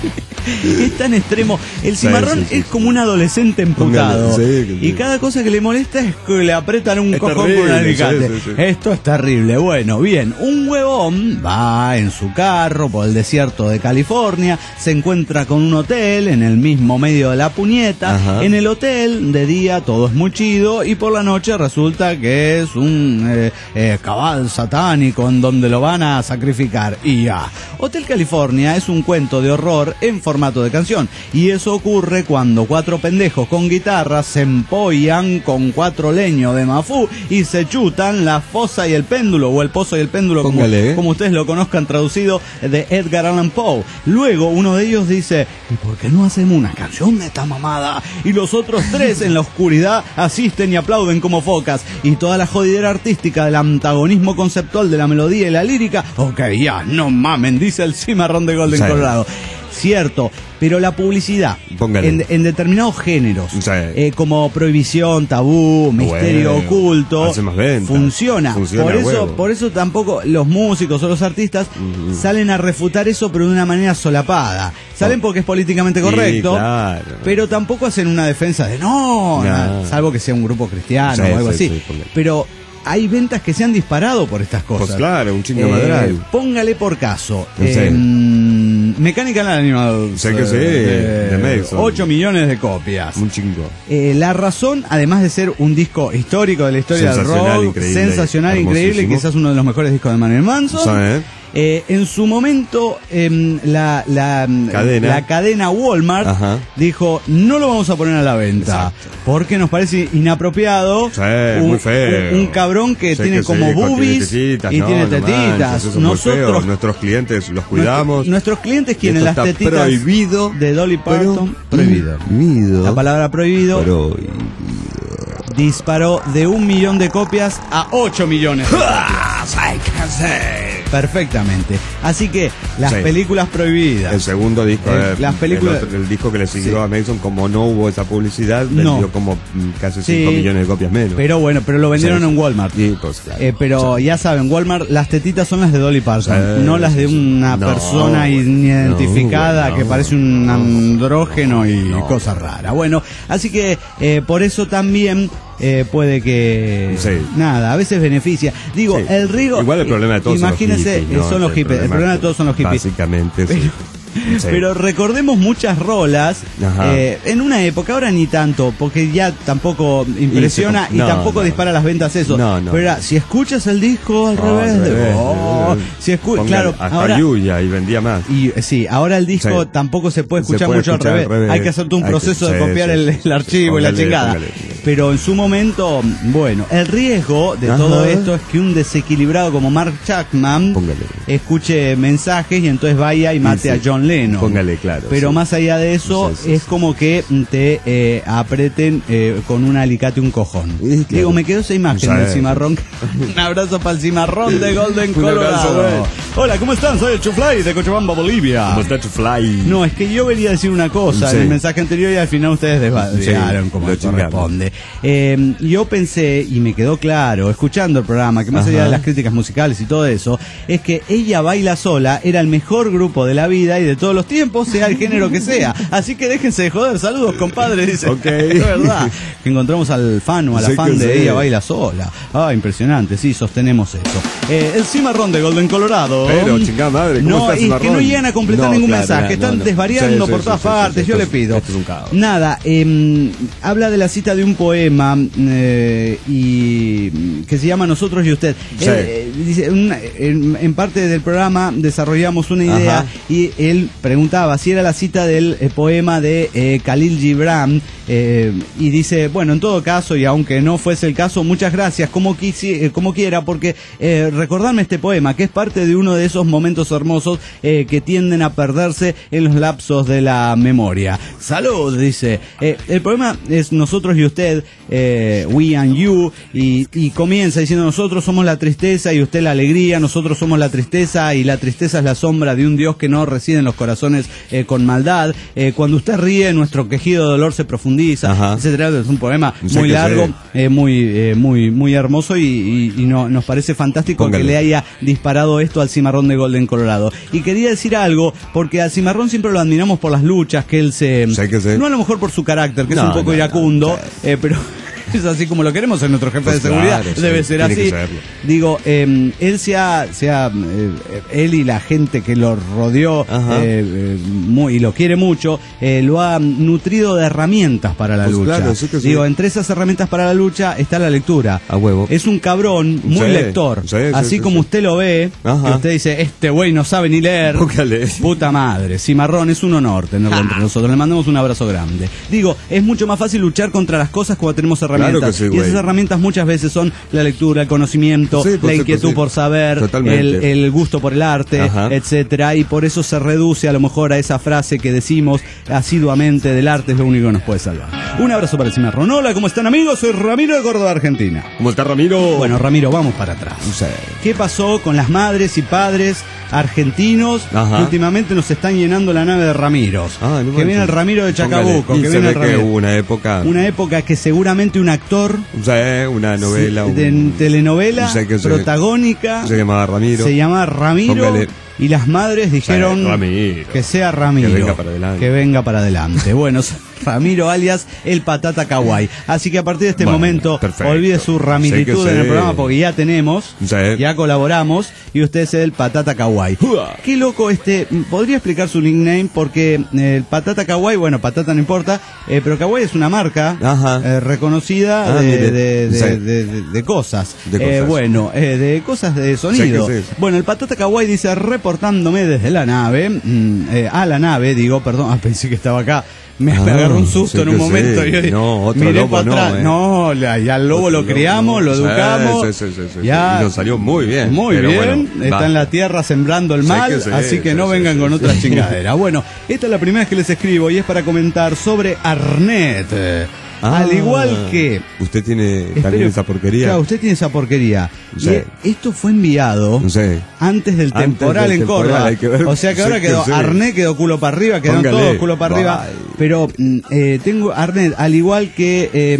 Es tan extremo. El cimarrón sí, sí, es como un adolescente emputado. Póngale, sí, sí. Y cada cosa que le molesta es que le apretan un Es cojón terrible, con un alicate. sí, sí, sí. Esto es terrible. Bueno, bien. Un huevón va en su carro por el desierto de California, se encuentra con un hotel en el mismo medio de la puñeta. Ajá. En el hotel, de día, todo es muy chido, y por la noche resulta que es un eh, eh, cabal satánico en donde lo van a sacrificar. Y ya. Hotel California es un cuento de horror en formato de canción, y eso ocurre cuando cuatro pendejos con guitarras se empollan con cuatro leños de mafú y se chutan la fosa y el péndulo, o el pozo y el péndulo, como, Póngale. como ustedes lo conozcan, traducido de Edgar Allan Poe. Luego uno de ellos dice: ¿y por qué no hacemos una canción de esta mamada? Y los otros tres en la oscuridad asisten y aplauden como focas, y toda la jodidera artística del antagonismo conceptual de la melodía y la lírica. Ok, ya, no mamen, dice el cimarrón de Golden Sí. Colorado. Cierto, pero la publicidad Póngale. en, en determinados géneros, Sí. eh, como prohibición, tabú, misterio Bueno, oculto, hace más ventas. funciona. Funciona por a eso, huevo. por eso tampoco los músicos o los artistas Mm. salen a refutar eso, pero de una manera solapada. Salen porque es políticamente Sí, correcto, claro. pero tampoco hacen una defensa de no, No. na- salvo que sea un grupo cristiano Sí, o algo sí, así. sí, póngale. Pero hay ventas que se han disparado por estas cosas. Pues claro, un chingo Eh, madral. Póngale por caso. Sí. eh, Mechanical Animals. Sé que sí, eh, de Mason. ocho millones de copias. Un chingo. Eh, la razón, además de ser un disco histórico de la historia del Sensacional, rock, increíble, sensacional, increíble, hermosísimo. quizás uno de los mejores discos de Manuel Manson. ¿Sabes? Eh, en su momento, em, la, la, Cadena. la cadena Walmart Ajá. dijo: no lo vamos a poner a la venta, Exacto. porque nos parece inapropiado. Sí, un, muy feo. un, un cabrón que Sé tiene que como sí, con- boobies tiene tetitas, y no, tiene no tetitas. manches, eso es muy feo. Nosotros, Nuestros clientes los cuidamos. nuestro- nuestros clientes quieren Esto las está tetitas prohibido, de Dolly Parton. Prohibido. Prohibido. La palabra prohibido Prohibido. disparó de un millón de copias a ocho millones de copias. Perfectamente. Así que las Sí. películas prohibidas. El segundo disco, El- eh, las películas- el, otro- el disco que le siguió Sí. a Mason, como no hubo esa publicidad, No. vendió como mm, casi Sí. cinco millones de copias menos. Pero bueno, pero lo vendieron Sí, sí. en Walmart. Y, pues, claro. Eh, pero ya saben, Walmart, las tetitas son las de Dolly Parton, Sí, no las de sí, sí. una No, persona bueno, identificada no, que bueno, parece un no, andrógeno y no. cosas raras. Bueno, así que eh, por eso también eh, puede que... Sí. Nada, a veces beneficia. Digo, Sí. el Rigo... Igual el problema de todos imagínense, son los hippies, ¿no? son los El hippies. El problema de todos son los hippies. Básicamente, sí. Pero- Sí. Pero recordemos muchas rolas Ajá. eh, en una época, ahora ni tanto, porque ya tampoco impresiona Y se- y, no, tampoco no. dispara las ventas eso. No, no. Pero era, si escuchas el disco al No, revés, al de- revés, oh, al revés. si escu- Pongan claro, hasta ahora Yuya y vendía más. y eh, sí, ahora el disco Sí. tampoco se puede Se escuchar puede mucho escuchar al al revés. revés. Hay que hacerte un Hay que- proceso de sí, copiar sí, el, sí, el archivo y la Póngale, chingada. póngale. Pero en su momento, bueno, el riesgo de Ajá. todo esto es que un desequilibrado como Mark Chapman Póngale. escuche mensajes y entonces vaya y mate Sí, a sí. John Lennon. Póngale, claro, Pero sí. más allá de eso, Sí, sí, es sí. como que te eh, apreten eh, con un alicate un cojón. Sí, claro. Digo, me quedó esa imagen Sí. del cimarrón. Un abrazo para el cimarrón de Golden Un abrazo, Colorado. güey. Hola, ¿cómo están? Soy el Chuflay de Cochabamba, Bolivia. ¿Cómo está tu fly? No, es que yo venía a decir una cosa Sí. en el mensaje anterior y al final ustedes desvariaron Sí, como lo chingaron. corresponde. Eh, yo pensé, y me quedó claro, escuchando el programa, que más Ajá. allá de las críticas musicales y todo eso, es que Ella Baila Sola era el mejor grupo de la vida y de todos los tiempos, sea el género que sea. Así que déjense de joder. Saludos, compadre, dice. Ok. Es verdad. Que encontramos al fan o a la Sí fan que de sí. Ella Baila Sola. Ah, impresionante, sí, sostenemos eso. Eh, el cimarrón de Golden Colorado. Pero, chingada madre, ¿cómo No, está el y que cimarrón? no llegan a completar No, ningún claro, mensaje. no, Están no. desvariando Sí, por sí, todas sí, sí, partes. sí, yo esto le es- pido. esto es un caos. Nada, eh, habla de la cita de un poema eh, y que se llama Nosotros y Usted. Sí. Él, eh, dice, una- en, en parte del programa desarrollamos una idea Ajá. y él preguntaba si era la cita del eh, poema de eh, Khalil Gibran eh, y dice, bueno, en todo caso, y aunque no fuese el caso, muchas gracias, como, quisi- eh, como quiera, porque eh, recordarme este poema, que es parte de uno de esos momentos hermosos eh, que tienden a perderse en los lapsos de la memoria. Salud, dice. Eh, el poema es Nosotros y Usted, eh, We and You, y, y comienza diciendo, nosotros somos la tristeza y usted la alegría, nosotros somos la tristeza y la tristeza es la sombra de un Dios que no reside en los corazones eh, con maldad. Eh, cuando usted ríe, nuestro quejido de dolor se profundiza, Ajá. etcétera. Es un poema Sé muy que largo, sé. eh, muy, eh, muy, muy hermoso y, y- y no, nos parece fantástico Póngale. que le haya disparado esto al cimarrón Cimarrón de Golden, Colorado. Y quería decir algo, porque a Cimarrón siempre lo admiramos por las luchas que él se... Sé que sé. No a lo mejor por su carácter, que No, es un poco no, iracundo, no, eh, pero... es así como lo queremos en nuestro jefe Pues de seguridad, claro, debe sí, ser tiene así. que serlo. Digo, eh, él se ha, se ha eh, él y la gente que lo rodeó eh, eh, muy, y lo quiere mucho, eh, lo ha nutrido de herramientas para la Pues lucha. claro, sí que sí. Digo, entre esas herramientas para la lucha está la lectura. A huevo. Es un cabrón muy Sí, lector. sí, sí, así sí, como sí. usted lo ve, Ajá. que usted dice, este güey no sabe ni leer. Póngale. Puta madre, Cimarrón, es un honor tenerlo Ah. entre nosotros. Le mandamos un abrazo grande. Digo, es mucho más fácil luchar contra las cosas cuando tenemos herramientas. Claro que sí, y esas güey. herramientas muchas veces son la lectura, el conocimiento, Sí, pues la sí, inquietud pues sí. por saber, Totalmente. el, el gusto por el arte, Ajá. etcétera. Y por eso se reduce a lo mejor a esa frase que decimos asiduamente, del arte es lo único que nos puede salvar. Un abrazo para el Cimarrón. Hola, ¿cómo están, amigos? Soy Ramiro de Córdoba, Argentina. ¿Cómo está, Ramiro? Bueno, Ramiro, vamos para atrás. No sé. ¿Qué pasó con las madres y padres argentinos Ajá. que últimamente nos están llenando la nave de Ramiros? Ah, no que manches. viene el Ramiro de Chacabuco, Póngale. Y que se viene ve el que Ramiro. hubo una época... Una época que seguramente un actor O sea, una novela... sí, de un- telenovela o sea, que se- protagónica Se llamaba Ramiro. se llama Ramiro. Póngale. Y las madres dijeron Sí, Ramiro. que sea Ramiro. Que venga para adelante. Que venga para adelante. Bueno, Ramiro alias el Patata Kawaii. Así que a partir de este Bueno, momento, perfecto. olvide su ramiritud Sé que en el sé. programa porque ya tenemos, Sí. ya colaboramos y usted es el Patata Kawaii. Qué loco este, podría explicar su nickname porque eh, el Patata Kawaii, bueno, Patata no importa, eh, pero Kawaii es una marca Ajá. eh, reconocida Ah, de, mire. de, de, Sí. de- de- de cosas. De Eh, cosas. bueno, eh, de cosas de sonido. Sí que sí. Bueno, el Patata Kawaii dice, reportándome desde la nave, mm, eh, a la nave, digo, perdón, ah, pensé que estaba acá. Me, Ah, me agarró un susto sí en un que momento. sí. Y yo No, otro miré lobo para no, atrás. eh. No, la- ya al lobo Otro lo lobo criamos, no. lo Sí, educamos. sí, sí, sí, sí. Ya, Y nos salió muy bien. Muy Pero bien. bueno, está basta. en la tierra sembrando el Sí mal. que sí, así que sí, no sí, vengan sí, con sí. otra chingadera. Bueno, esta es la primera vez que les escribo y es para comentar sobre Arnet. Ah, Al igual que... Usted tiene Espero- también esa porquería. Claro, usted tiene esa porquería. Sí. Y e- esto fue enviado No sé. antes del Antes temporal del en temporal, Córdoba. hay que ver. O sea que Sí ahora que quedó sí. Arnet, quedó culo para arriba, quedaron Póngale. todos culo para arriba. Bye. Pero mm, eh, tengo Arnet, al igual que eh,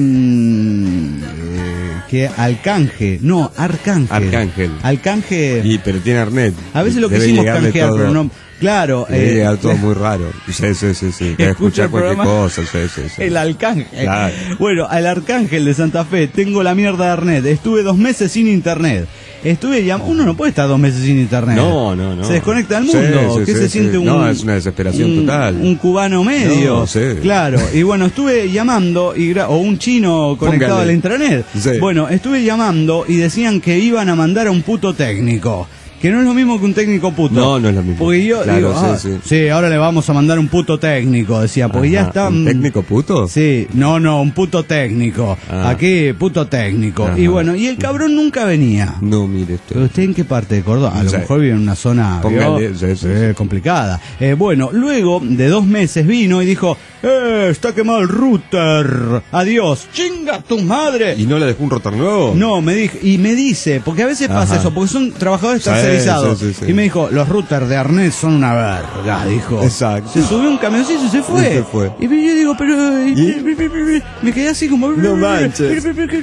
mm, eh, que Alcanje, no, Arcángel. Arcángel. Alcanje. Y, pero tiene Arnet. A veces lo Debe quisimos llegarle canjear, todo. pero no. Claro. Debe eh, llegar todo muy raro. Sí, sí, sí, sí. Debe Escucha escuchar el cualquier programa. cosa. Sí, sí, sí. El Arcángel. Claro. Bueno, al Arcángel de Santa Fe, tengo la mierda de Arnet. Estuve dos meses sin internet. Estuve llam- Uno no puede estar dos meses sin internet. No, no, no. Se desconecta del Sí, mundo. sí, ¿Qué sí, se sí. siente un. No, es una desesperación un- total. Un cubano medio. No, sí. Claro. Y bueno, estuve llamando, y gra- o un chino conectado Póngale. a la intranet. Sí. Bueno, estuve llamando y decían que iban a mandar a un puto técnico. Que no es lo mismo que un técnico puto. No, no es lo mismo. Porque yo Claro, digo, sí, ah, sí. sí, ahora le vamos a mandar un puto técnico, decía, porque ya Ajá. está. ¿Un técnico puto? Sí, no, no, un puto técnico. Ah. Aquí, puto técnico. Ajá. Y bueno, y el cabrón nunca venía. No, mire usted. ¿Pero usted en qué parte de Córdoba? A lo Sí. mejor vive en una zona Póngale, ¿vio? sí, sí, Eh, complicada. Eh, bueno, luego de dos meses vino y dijo, ¡eh, está quemado el router! ¡Adiós! ¡Chinga tu madre! ¿Y no le dejó un rotor nuevo? No, me dijo, y me dice, porque a veces pasa Ajá. eso, porque son trabajadores Sí, tercerizados. sí, sí, sí. Y me dijo, los routers de Arnet son una verga, dijo. Exacto. Se subió un camioncito y se fue. Y se fue. Y yo digo, pero... ¿Y? Me quedé así como... No manches.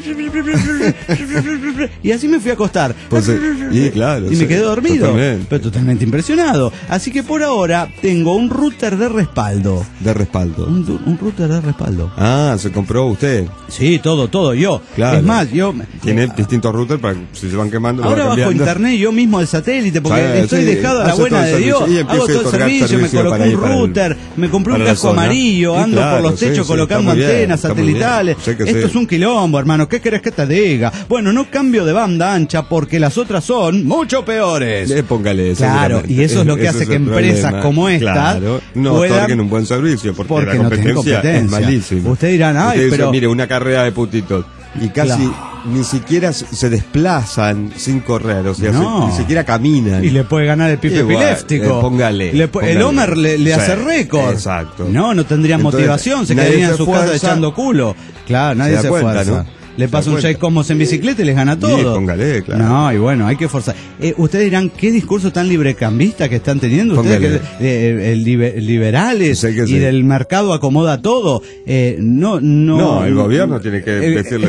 Y así me fui a acostar. Pues, eh, y claro, Y me sí, quedé dormido. totalmente. Pero totalmente impresionado. Así que por ahora tengo un router de respaldo. De respaldo. Un, du- un router de respaldo. Ah, se compró usted. Sí, todo, todo, yo. Claro. Es más, yo... Tiene distintos routers para que si se van quemando. lo Ahora van bajo cambiando. internet yo mismo el satélite porque Sí, estoy sí, dejado a la hace buena todo el de Dios, servicio y empieza hago todo a el otorgar servicio, me servicio coloqué para ahí, un para el- router, me compré un para la casco zona. amarillo, Sí, ando claro, por los sí, techos sí, colocando está muy bien, antenas está muy bien. satelitales. Sí que Esto sí. es un quilombo, hermano, ¿qué querés que te diga? Bueno, no cambio de banda ancha porque las otras son mucho peores. Eh, póngale, Claro, seguramente. y eso es lo que Ese hace es que el empresas problema. como esta Claro, no puedan- otorguen un buen servicio porque, porque la no tienen competencia, competencia. es malísima. Usted dirán, ay, Usted dice, pero- mire, una carrera de putitos y casi Claro. ni siquiera se desplazan sin correr, o sea, No. se- ni siquiera caminan. Y le puede ganar el pipe Igual, epiléptico. eh, póngale, Le pu- El póngale. Homer le, le Sí, hace récord. exacto. No, no tendrían Entonces, motivación, se nadie quedarían en se su casa esfuerza. echando culo. Claro, nadie Se se, da cuenta, esfuerza. ¿no? Le Se pasa da un cuenta. Jake Combos en bicicleta y les gana todo. póngale, claro. No, y bueno, hay que forzar. Eh, ustedes dirán, ¿qué discurso tan librecambista que están teniendo ustedes? Póngale. Que, eh, el libe- liberales Sí que y sí. del mercado acomoda todo. Eh, no, no. No, el gobierno tiene que Eh, decirle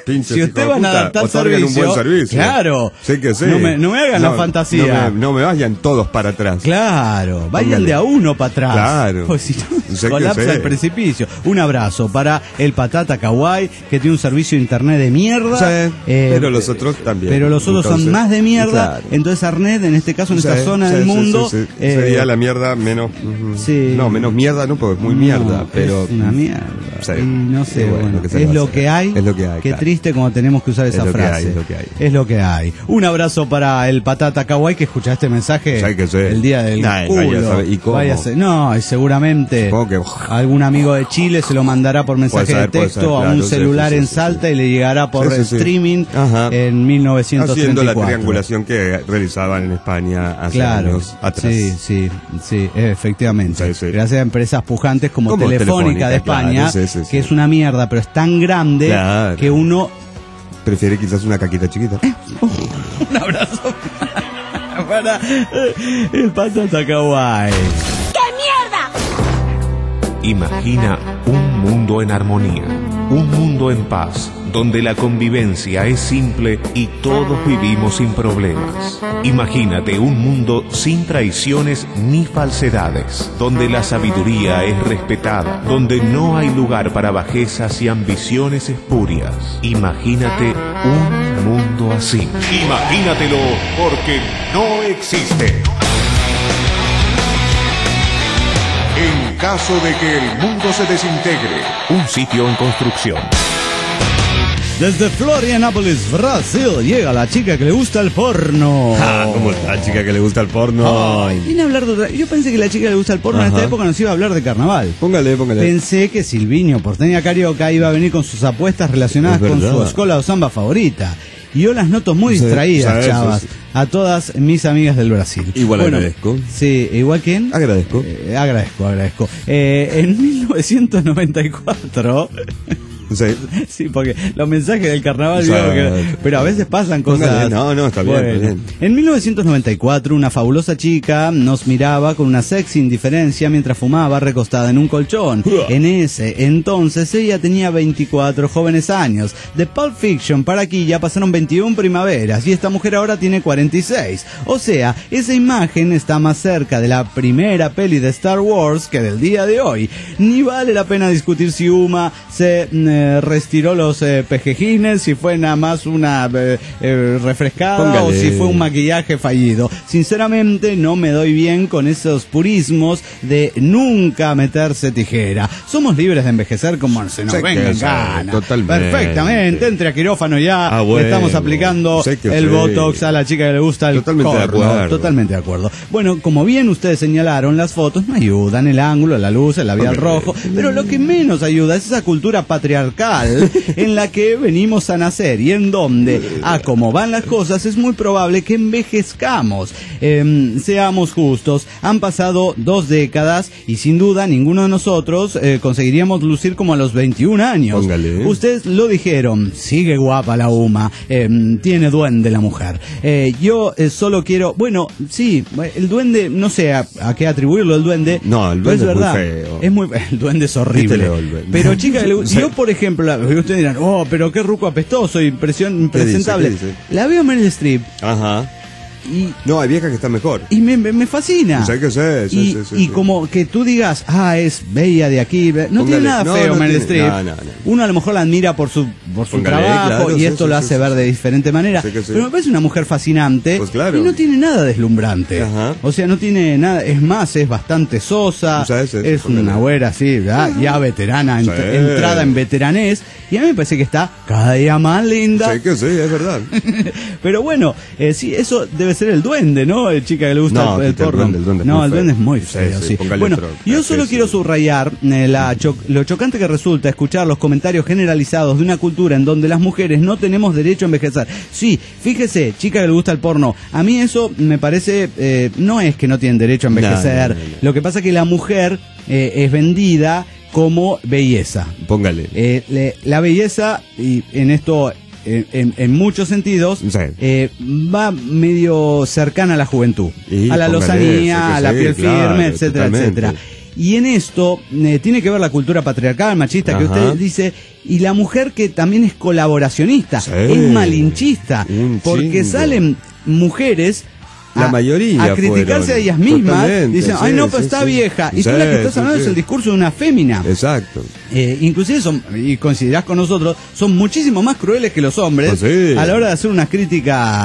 pinches si usted hijos de van a puta, dar tal otorguen servicio, un buen servicio. claro. Sí que sí. No me, no me hagan no, la fantasía. No me, no me vayan todos para atrás. Claro, vayan Póngale. de a uno para atrás. Claro. Pues si no, Sé que colapsa sé. el precipicio. Un abrazo para el Patata Kawaii, que tiene un servicio de internet de mierda. Sí, pero los otros también. Pero los otros Entonces, son más de mierda. claro. Entonces Arnet, en este caso, en esta Sí, zona sí, del sí, mundo... sí, sí. eh, Sería la mierda menos... uh, sí. No, menos mierda no, porque es muy no, mierda, pero... es una mierda. Sí. Y no sé, Y bueno, bueno, ¿qué se le es va a lo hacer? que hay. Es lo que hay, Qué claro. triste como tenemos que usar esa Es lo que frase. hay, es lo que hay. Es lo que hay. Un abrazo para el Patata Kawaii, que escucha este mensaje ¿Sabe que sí? el día del Nah, culo. vaya a saber. ¿Y cómo? Vaya a ser- no, y seguramente Supongo que- algún amigo de Chile se lo mandará por mensaje Puede ser, de puede texto ser, a claro, un sí, celular sí, sí, en sí, Salta sí. y le llegará por Sí, sí, sí. streaming Ajá. en mil novecientos treinta y cuatro. Haciendo la triangulación que realizaban en España hace Claro, años atrás. sí, sí, sí, efectivamente. Sí, sí. Gracias a empresas pujantes como, Como Telefónica, Telefónica, de España, claro, sí, sí, sí. que es una mierda, pero es tan grande Claro. que uno... Prefiere quizás una caquita chiquita. Un abrazo para el Patata Kawaii. ¡Qué mierda! Imagina un mundo en armonía, un mundo en paz, donde la convivencia es simple y todos vivimos sin problemas. Imagínate un mundo sin traiciones ni falsedades, donde la sabiduría es respetada, donde no hay lugar para bajezas y ambiciones espurias. Imagínate un mundo así. Imagínatelo, porque no existe. En caso de que el mundo se desintegre, un sitio en construcción. Desde Florianópolis, Brasil, llega la chica que le gusta el porno. Ah, ¿cómo está la chica que le gusta el porno? Ay, vine a hablar de otra... Yo pensé que la chica que le gusta el porno en Ajá. esta época nos iba a hablar de carnaval. Póngale, póngale. Pensé que Silviño, porteña carioca, iba a venir con sus apuestas relacionadas Es con su verdad. escuela o samba favorita. Y yo las noto muy Sí, distraídas, sabes, chavas, sí. a todas mis amigas del Brasil. Igual agradezco. Sí, igual quién. Agradezco. Eh, agradezco, agradezco. Eh, en mil novecientos noventa y cuatro... Sí. Sí, porque los mensajes del carnaval, O sea, digo que- pero a veces pasan cosas. póngale, no, no, está bien, Bueno, está bien. En mil novecientos noventa y cuatro, una fabulosa chica nos miraba con una sexy indiferencia mientras fumaba recostada en un colchón. En ese entonces ella tenía veinticuatro jóvenes años. De Pulp Fiction para aquí ya pasaron veintiuna primaveras y esta mujer ahora tiene cuarenta y seis. O sea, esa imagen está más cerca de la primera peli de Star Wars que del día de hoy. Ni vale la pena discutir si Uma se eh, restiró los eh, pejejines, si fue nada más una eh, eh, refrescada Póngale. o si fue un maquillaje fallido. Sinceramente no me doy bien con esos purismos de nunca meterse tijera. Somos libres de envejecer como se nos Sé que venga en sí, gana. totalmente. Perfectamente, entre a quirófano ya. Ah, Le bueno. estamos aplicando Sé que el sí. botox a la chica que le gusta el Totalmente de corno. acuerdo. Totalmente de acuerdo. Bueno, como bien ustedes señalaron, las fotos no ayudan, el ángulo, la luz, el labial Ok. rojo, pero lo que menos ayuda es esa cultura patriarcal en la que venimos a nacer y en donde, a como van las cosas, es muy probable que envejezcamos. Eh, seamos justos, han pasado dos décadas y sin duda ninguno de nosotros eh, conseguiríamos lucir como a los veintiún años. Póngale. Ustedes lo dijeron, sigue guapa la Uma, eh, tiene duende la mujer. Eh, yo eh, solo quiero, bueno, sí, el duende, no sé a, a qué atribuirlo el duende. No, el pero duende es muy verdad, feo. Es muy, el duende es horrible. Vítele, el duende. Pero chica, le- Sí. yo por ejemplo, la- ustedes dirán, oh, pero qué ruco apestoso, impresión, impresentable. ¿Qué dice? La veo a Meryl Streep Ajá. y No, hay viejas que están mejor. y me, me, me fascina. Sé que sé, sí, y sí, sí, y sí. como que tú digas, ah, es bella de aquí. be- No Póngale, tiene nada no, feo no Meryl tiene- Streep. no, no, no. Uno a lo mejor la admira por su por su Póngale, trabajo claro, y sí, esto sí, lo sí, hace sí, ver sí. de diferente manera. Sí que sí. Pero me parece una mujer fascinante Pues claro. y no tiene nada deslumbrante. Ajá. O sea, no tiene nada. Es más, es bastante sosa. O sea, es eso, es póngale. una güera así, ¿verdad? Ya veterana, ent- Sí. entrada en veteranés. Y a mí me parece que está cada día más linda. Sé que sí, es verdad. Pero bueno, eh, sí, eso debe ser el duende, ¿no? El chica que le gusta No, el, el quita el porno. duende, el duende es no, muy el feo. duende es muy Sí, feo, sí. sí, póngale Bueno, otro. yo Sí, solo sí. quiero subrayar eh, la cho- lo chocante que resulta escuchar los comentarios generalizados de una cultura en donde las mujeres no tenemos derecho a envejecer. Sí, fíjese, chica que le gusta el porno, a mí eso me parece, eh, no es que no tienen derecho a envejecer, No, no, no, no. lo que pasa es que la mujer eh, es vendida como belleza. Póngale. Eh, le- la belleza, y en esto, eh, en, en muchos sentidos, Sí. eh, va medio cercana a la juventud, Y a la póngale, lozanía, sí que a la sí, piel claro, firme, etcétera, totalmente. etcétera. Y en esto eh, tiene que ver la cultura patriarcal, machista, que Ajá. usted dice, y la mujer que también es colaboracionista, Sí. es malinchista, Un porque chingo. salen mujeres La a, mayoría a criticarse fueron. a ellas mismas. Totalmente, Dicen, ay sí, no, pero sí, está sí. vieja. Y Sí, tú la que estás sí, hablando sí. es el discurso de una fémina. Exacto. Eh, inclusive son, y coincidirás con nosotros, son muchísimo más crueles que los hombres Pues sí. a la hora de hacer una crítica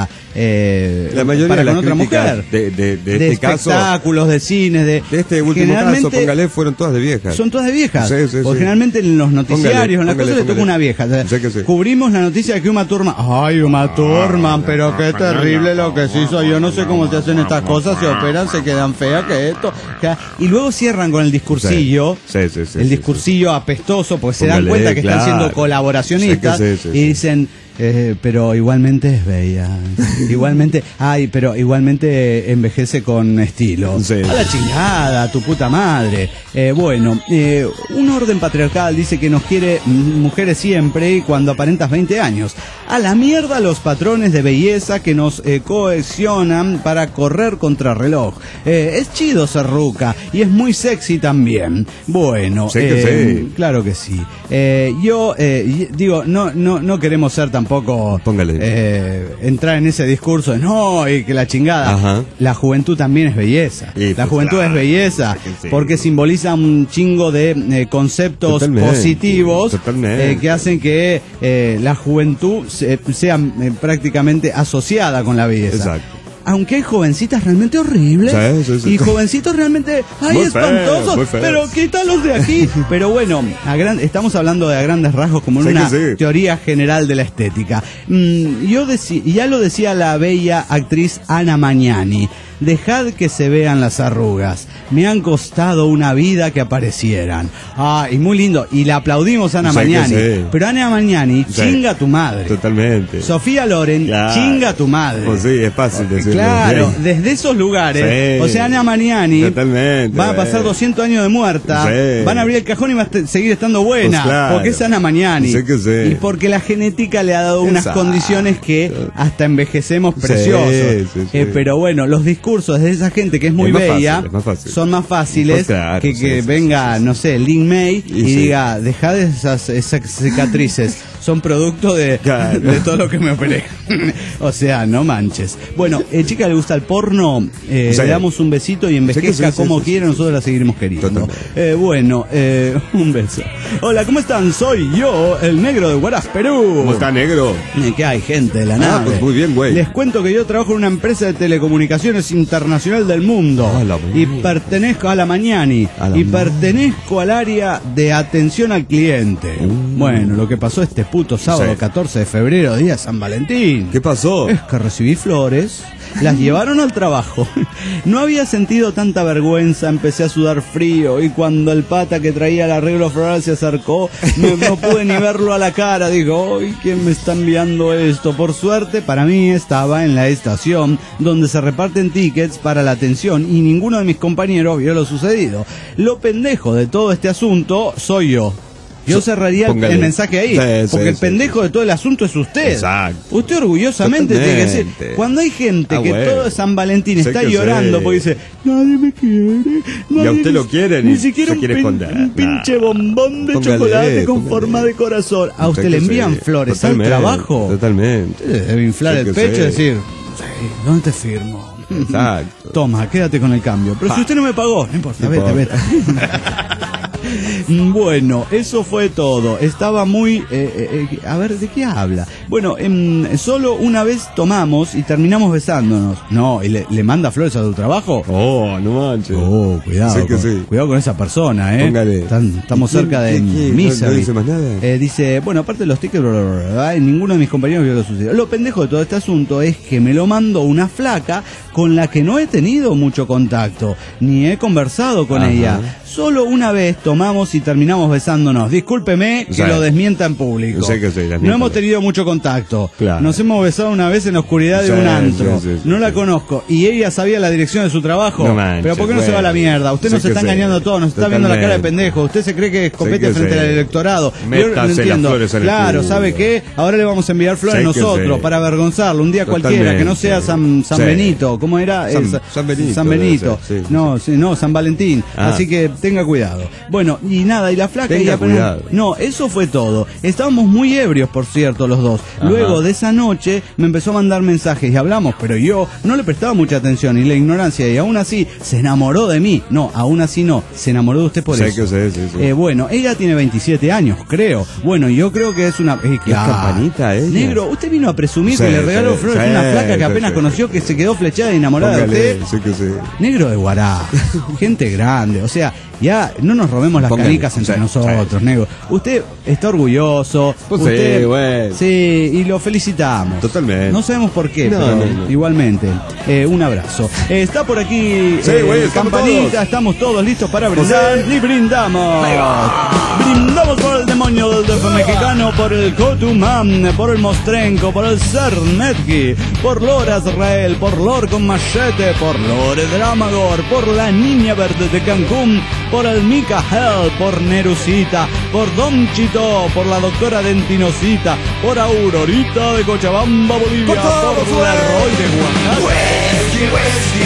eh, La mayoría para de las con otra críticas mujer. de, de, de de este caso, espectáculos, de cines, de, de este último caso, generalmente póngale, fueron todas de viejas. son todas de viejas. Sí, sí, Porque sí. generalmente en los noticiarios, Póngale, en las póngale, cosas le toca póngale. una vieja. O sea, Sí que sí. Cubrimos la noticia de que Uma Thurman, ay Uma Thurman, pero qué terrible lo que se hizo. Yo no sé cómo se hacen estas cosas, se operan, se quedan feas, que esto. que- Y luego cierran con el discursillo, Sí, sí, sí, sí, el sí, discursillo apestoso, porque se dan Póngale, cuenta que están claro. siendo colaboracionistas Sí que sí, sí, y sí. dicen, eh, pero igualmente es bella, igualmente, ay, pero igualmente envejece con estilo. Sí. A la chingada, tu puta madre. Eh, bueno, eh, un orden patriarcal dice que nos quiere mm, mujeres siempre y cuando aparentas veinte años. A la mierda los patrones de belleza que nos eh, cohesionan para correr contra reloj. Eh, es chido ser ruca y es muy sexy también. Bueno, Sí que eh, sí. claro que sí. Eh, yo eh, y- digo, no, no, no queremos ser tampoco Póngale. eh, entrar en ese discurso de no y que la chingada. Ajá. La juventud también es belleza. Y, la pues, juventud claro, es belleza que sí. porque simboliza un chingo de eh, conceptos Totalmente, positivos totalmente. eh, que hacen que eh, la juventud se- sea eh, prácticamente asociada con la belleza. Exacto. Aunque hay jovencitas realmente horribles Sí, sí, sí. y jovencitos realmente ay Muy feos, espantosos, muy feos. pero quítalos de aquí. Pero bueno, a gran, estamos hablando de a grandes rasgos como en Sí que una sí. teoría general de la estética. Mm, yo decí- ya lo decía la bella actriz Ana Magnani. Dejad que se vean las arrugas. Me han costado una vida que aparecieran. Ah, y muy lindo. Y le aplaudimos a Ana Sí que Magnani. sí. Pero Ana Magnani, Sí. chinga tu madre. Totalmente. Sofía Loren, Claro. chinga tu madre. Pues sí, es fácil decirlo. Claro, Sí. desde esos lugares. Sí. O sea, Ana Magnani Totalmente. va a pasar doscientos años de muerta. Sí. Van a abrir el cajón y va a est- seguir estando buena. Pues claro. Porque es Ana Magnani. Sí que sí. Y porque la genética le ha dado unas Exacto. condiciones que hasta envejecemos Sí, preciosos. sí, sí. Eh, pero bueno, los discursos de esa gente que es muy Es más bella fácil, es más fácil. son más fáciles Pues claro, que sí, que sí, venga, sí, sí. no sé, Lin May y, Y sí. diga, dejad esas, esas cicatrices. Son producto de, Claro. de todo lo que me operé. O sea, no manches. Bueno, eh, chica le gusta el porno, eh, Sí. le damos un besito y envejezca Sí que sí, sí, como sí, quiera, sí, nosotros la seguiremos queriendo. Totalmente. Eh, bueno, eh, un beso. Hola, ¿cómo están? Soy yo, el negro de Huaraz, Perú. ¿Cómo está, negro? Eh, ¿Qué hay, gente de la Ah, nave? pues muy bien, güey. Les cuento que yo trabajo en una empresa de telecomunicaciones internacional del mundo. Ah, la y mierda. pertenezco a la Mañani. A la Y mierda. pertenezco al área de atención al cliente. Bueno, lo que pasó este puto sábado Sí. catorce de febrero, día de San Valentín. ¿Qué pasó? Es que recibí flores, las llevaron al trabajo. No había sentido tanta vergüenza, empecé a sudar frío y cuando el pata que traía el arreglo floral se acercó, no, no pude ni verlo a la cara. Digo, ¡ay, quién me está enviando esto! Por suerte, para mí estaba en la estación donde se reparten tickets para la atención y ninguno de mis compañeros vio lo sucedido. Lo pendejo de todo este asunto soy yo. Yo cerraría Póngale. el mensaje ahí, Sí, porque sí, el sí, pendejo de todo el asunto es usted. Exacto. Usted orgullosamente tiene que decir, Totalmente. cuando hay gente Ah, que bueno. todo San Valentín Sé está que llorando sé. porque dice, nadie me quiere. nadie usted ni- lo quiere, ni ni siquiera se un, quiere pin- esconder. un pinche Nah. bombón de Póngale, chocolate con póngale. forma de corazón. A usted Sé le que envían sí. flores Totalmente, al trabajo. Totalmente. Usted debe inflar Sé el que pecho y sí. decir, sí, ¿dónde te firmo? Exacto. Toma, quédate con el cambio. Pero si Ah. usted no me pagó, no importa, No vete, importa. vete. Bueno, eso fue todo. Estaba muy... eh, eh, eh, a ver, ¿de qué habla? Bueno, em, solo una vez tomamos y terminamos besándonos. No, ¿y le, le manda flores a tu trabajo? Oh, no manches. Oh, cuidado, Sé que con, sí. cuidado con esa persona, ¿eh? Póngale. Están- estamos ¿Y quién- cerca de qué- qué? Misery. ¿No- no dice más nada? Eh, dice, bueno, aparte de los tickets, bla, bla, bla, bla, y ninguno de mis compañeros vio lo que sucedió. Lo pendejo de todo este asunto es que me lo mandó una flaca con la que no he tenido mucho contacto, ni he conversado con Ajá. ella. Solo una vez tomamos y terminamos besándonos. Discúlpeme que Sí. lo desmienta en público. Sé que sí, desmiéntalo. No hemos tenido mucho contacto. Claro. Nos hemos besado una vez en la oscuridad de Sí, un antro. sí, sí, sí, no la sí. conozco. Y ella sabía la dirección de su trabajo. No manches, Pero ¿por qué no se va a la bueno. mierda? Usted Sé nos que está sí. engañando a todos, nos está viendo la cara de Totalmente. pendejo. Usted se cree que es copete que frente sí. al electorado. Yo Métase no las entiendo. flores en el Claro, culo. ¿sabe qué? Ahora le vamos a enviar flores Sé que nosotros sí. para avergonzarlo un día cualquiera, que no sea San, San Sí. Benito. ¿Cómo era? San- Eh, Sa- San Benito San debe Benito. ser, sí, sí, no, sí, no, San Valentín. Ah. Así que tenga cuidado. Bueno, y nada, y la flaca Tenga y apenas- cuidado. No, eso fue todo. Estábamos muy ebrios, por cierto, los dos. Ajá. Luego de esa noche me empezó a mandar mensajes y hablamos, pero yo no le prestaba mucha atención y la ignorancia, y aún así se enamoró de mí. No, aún así no, se enamoró de usted por Sé eso. que sí, sí, sí. Eh, bueno, ella tiene veintisiete años, creo. Bueno, yo creo que es una... Eh, claro. campanita ella. Negro, usted vino a presumir Sí, que le regaló sí, flores a sí, una flaca que sí, apenas sí. conoció, que se quedó flechada y enamorada de Póngale, usted. sé que sí. Negro de Guará, gente grande, o sea, ya no nos robemos las Póngale, canicas entre sí, nosotros, sí. negro. Usted está orgulloso, Pues usted, sí, bueno. sí, y lo felicitamos. Totalmente. No sabemos por qué, No, pero no, no. igualmente, eh, un abrazo. Eh, está por aquí Sí, eh, güey, estamos Campanita, todos. estamos todos listos para brindar y brindamos. Brindamos por el demonio del D F mexicano, por el Cotumán, por el Mostrenco, por el Cernetki, por Lord Azrael, por Lord con Machete, por Lord Dramagor, por la Niña Verde de Cancún, por el Micael, por Nerusita, por Don Chito, por la doctora Dentinosita, por Aurorita de Cochabamba, Bolivia, Por por, todos, la Roy de Oaxaca.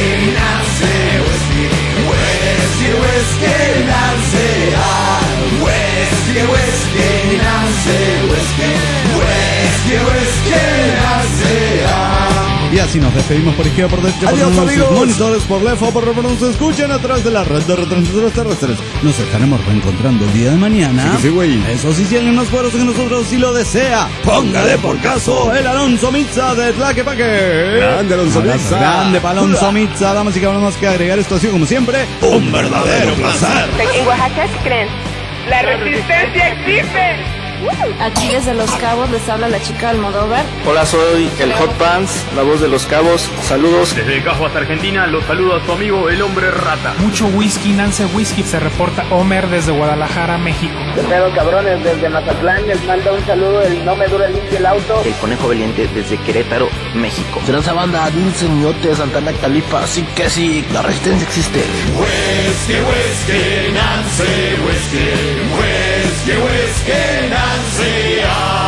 Y así nos despedimos por izquierda, por derecha, Adiós, por nuestros amigos. monitores, por lefo, por reporte, nos escuchan a través de la red de retransmisores terrestres. Nos estaremos reencontrando el día de mañana. Sí que sí, güey. Eso sí, si alguien más fuera que nosotros, si lo desea, póngale por caso el Alonso Mitza de Tlaquepaque. Grande Alonso Abrazo Mitza. Grande para Alonso Mitza. Damas y caballeros, más que agregar, esto ha sido como siempre un verdadero placer. En Oaxaca, ¿qué creen? ¡La resistencia existe! Aquí desde Los Cabos les habla la chica Almodóvar. Hola, soy el Hot Pants, la voz de Los Cabos. Saludos. Desde Cajo Argentina, los saludo a su amigo el Hombre Rata. Mucho whisky, Nance Whisky, se reporta Homer desde Guadalajara, México. ¿Qué pedo, cabrones? Desde Mazatlán les manda un saludo el No Me Dura Limpio el Auto. El Conejo Valiente desde Querétaro, México. Tranza banda, Dulce Ñote, Santana Califa, así que sí, la resistencia existe. Whisky, whisky, Nancy, whisky, whisky, whisky, Nancy.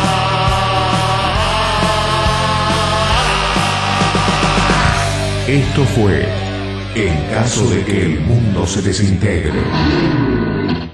Esto fue En caso de que el mundo se desintegre.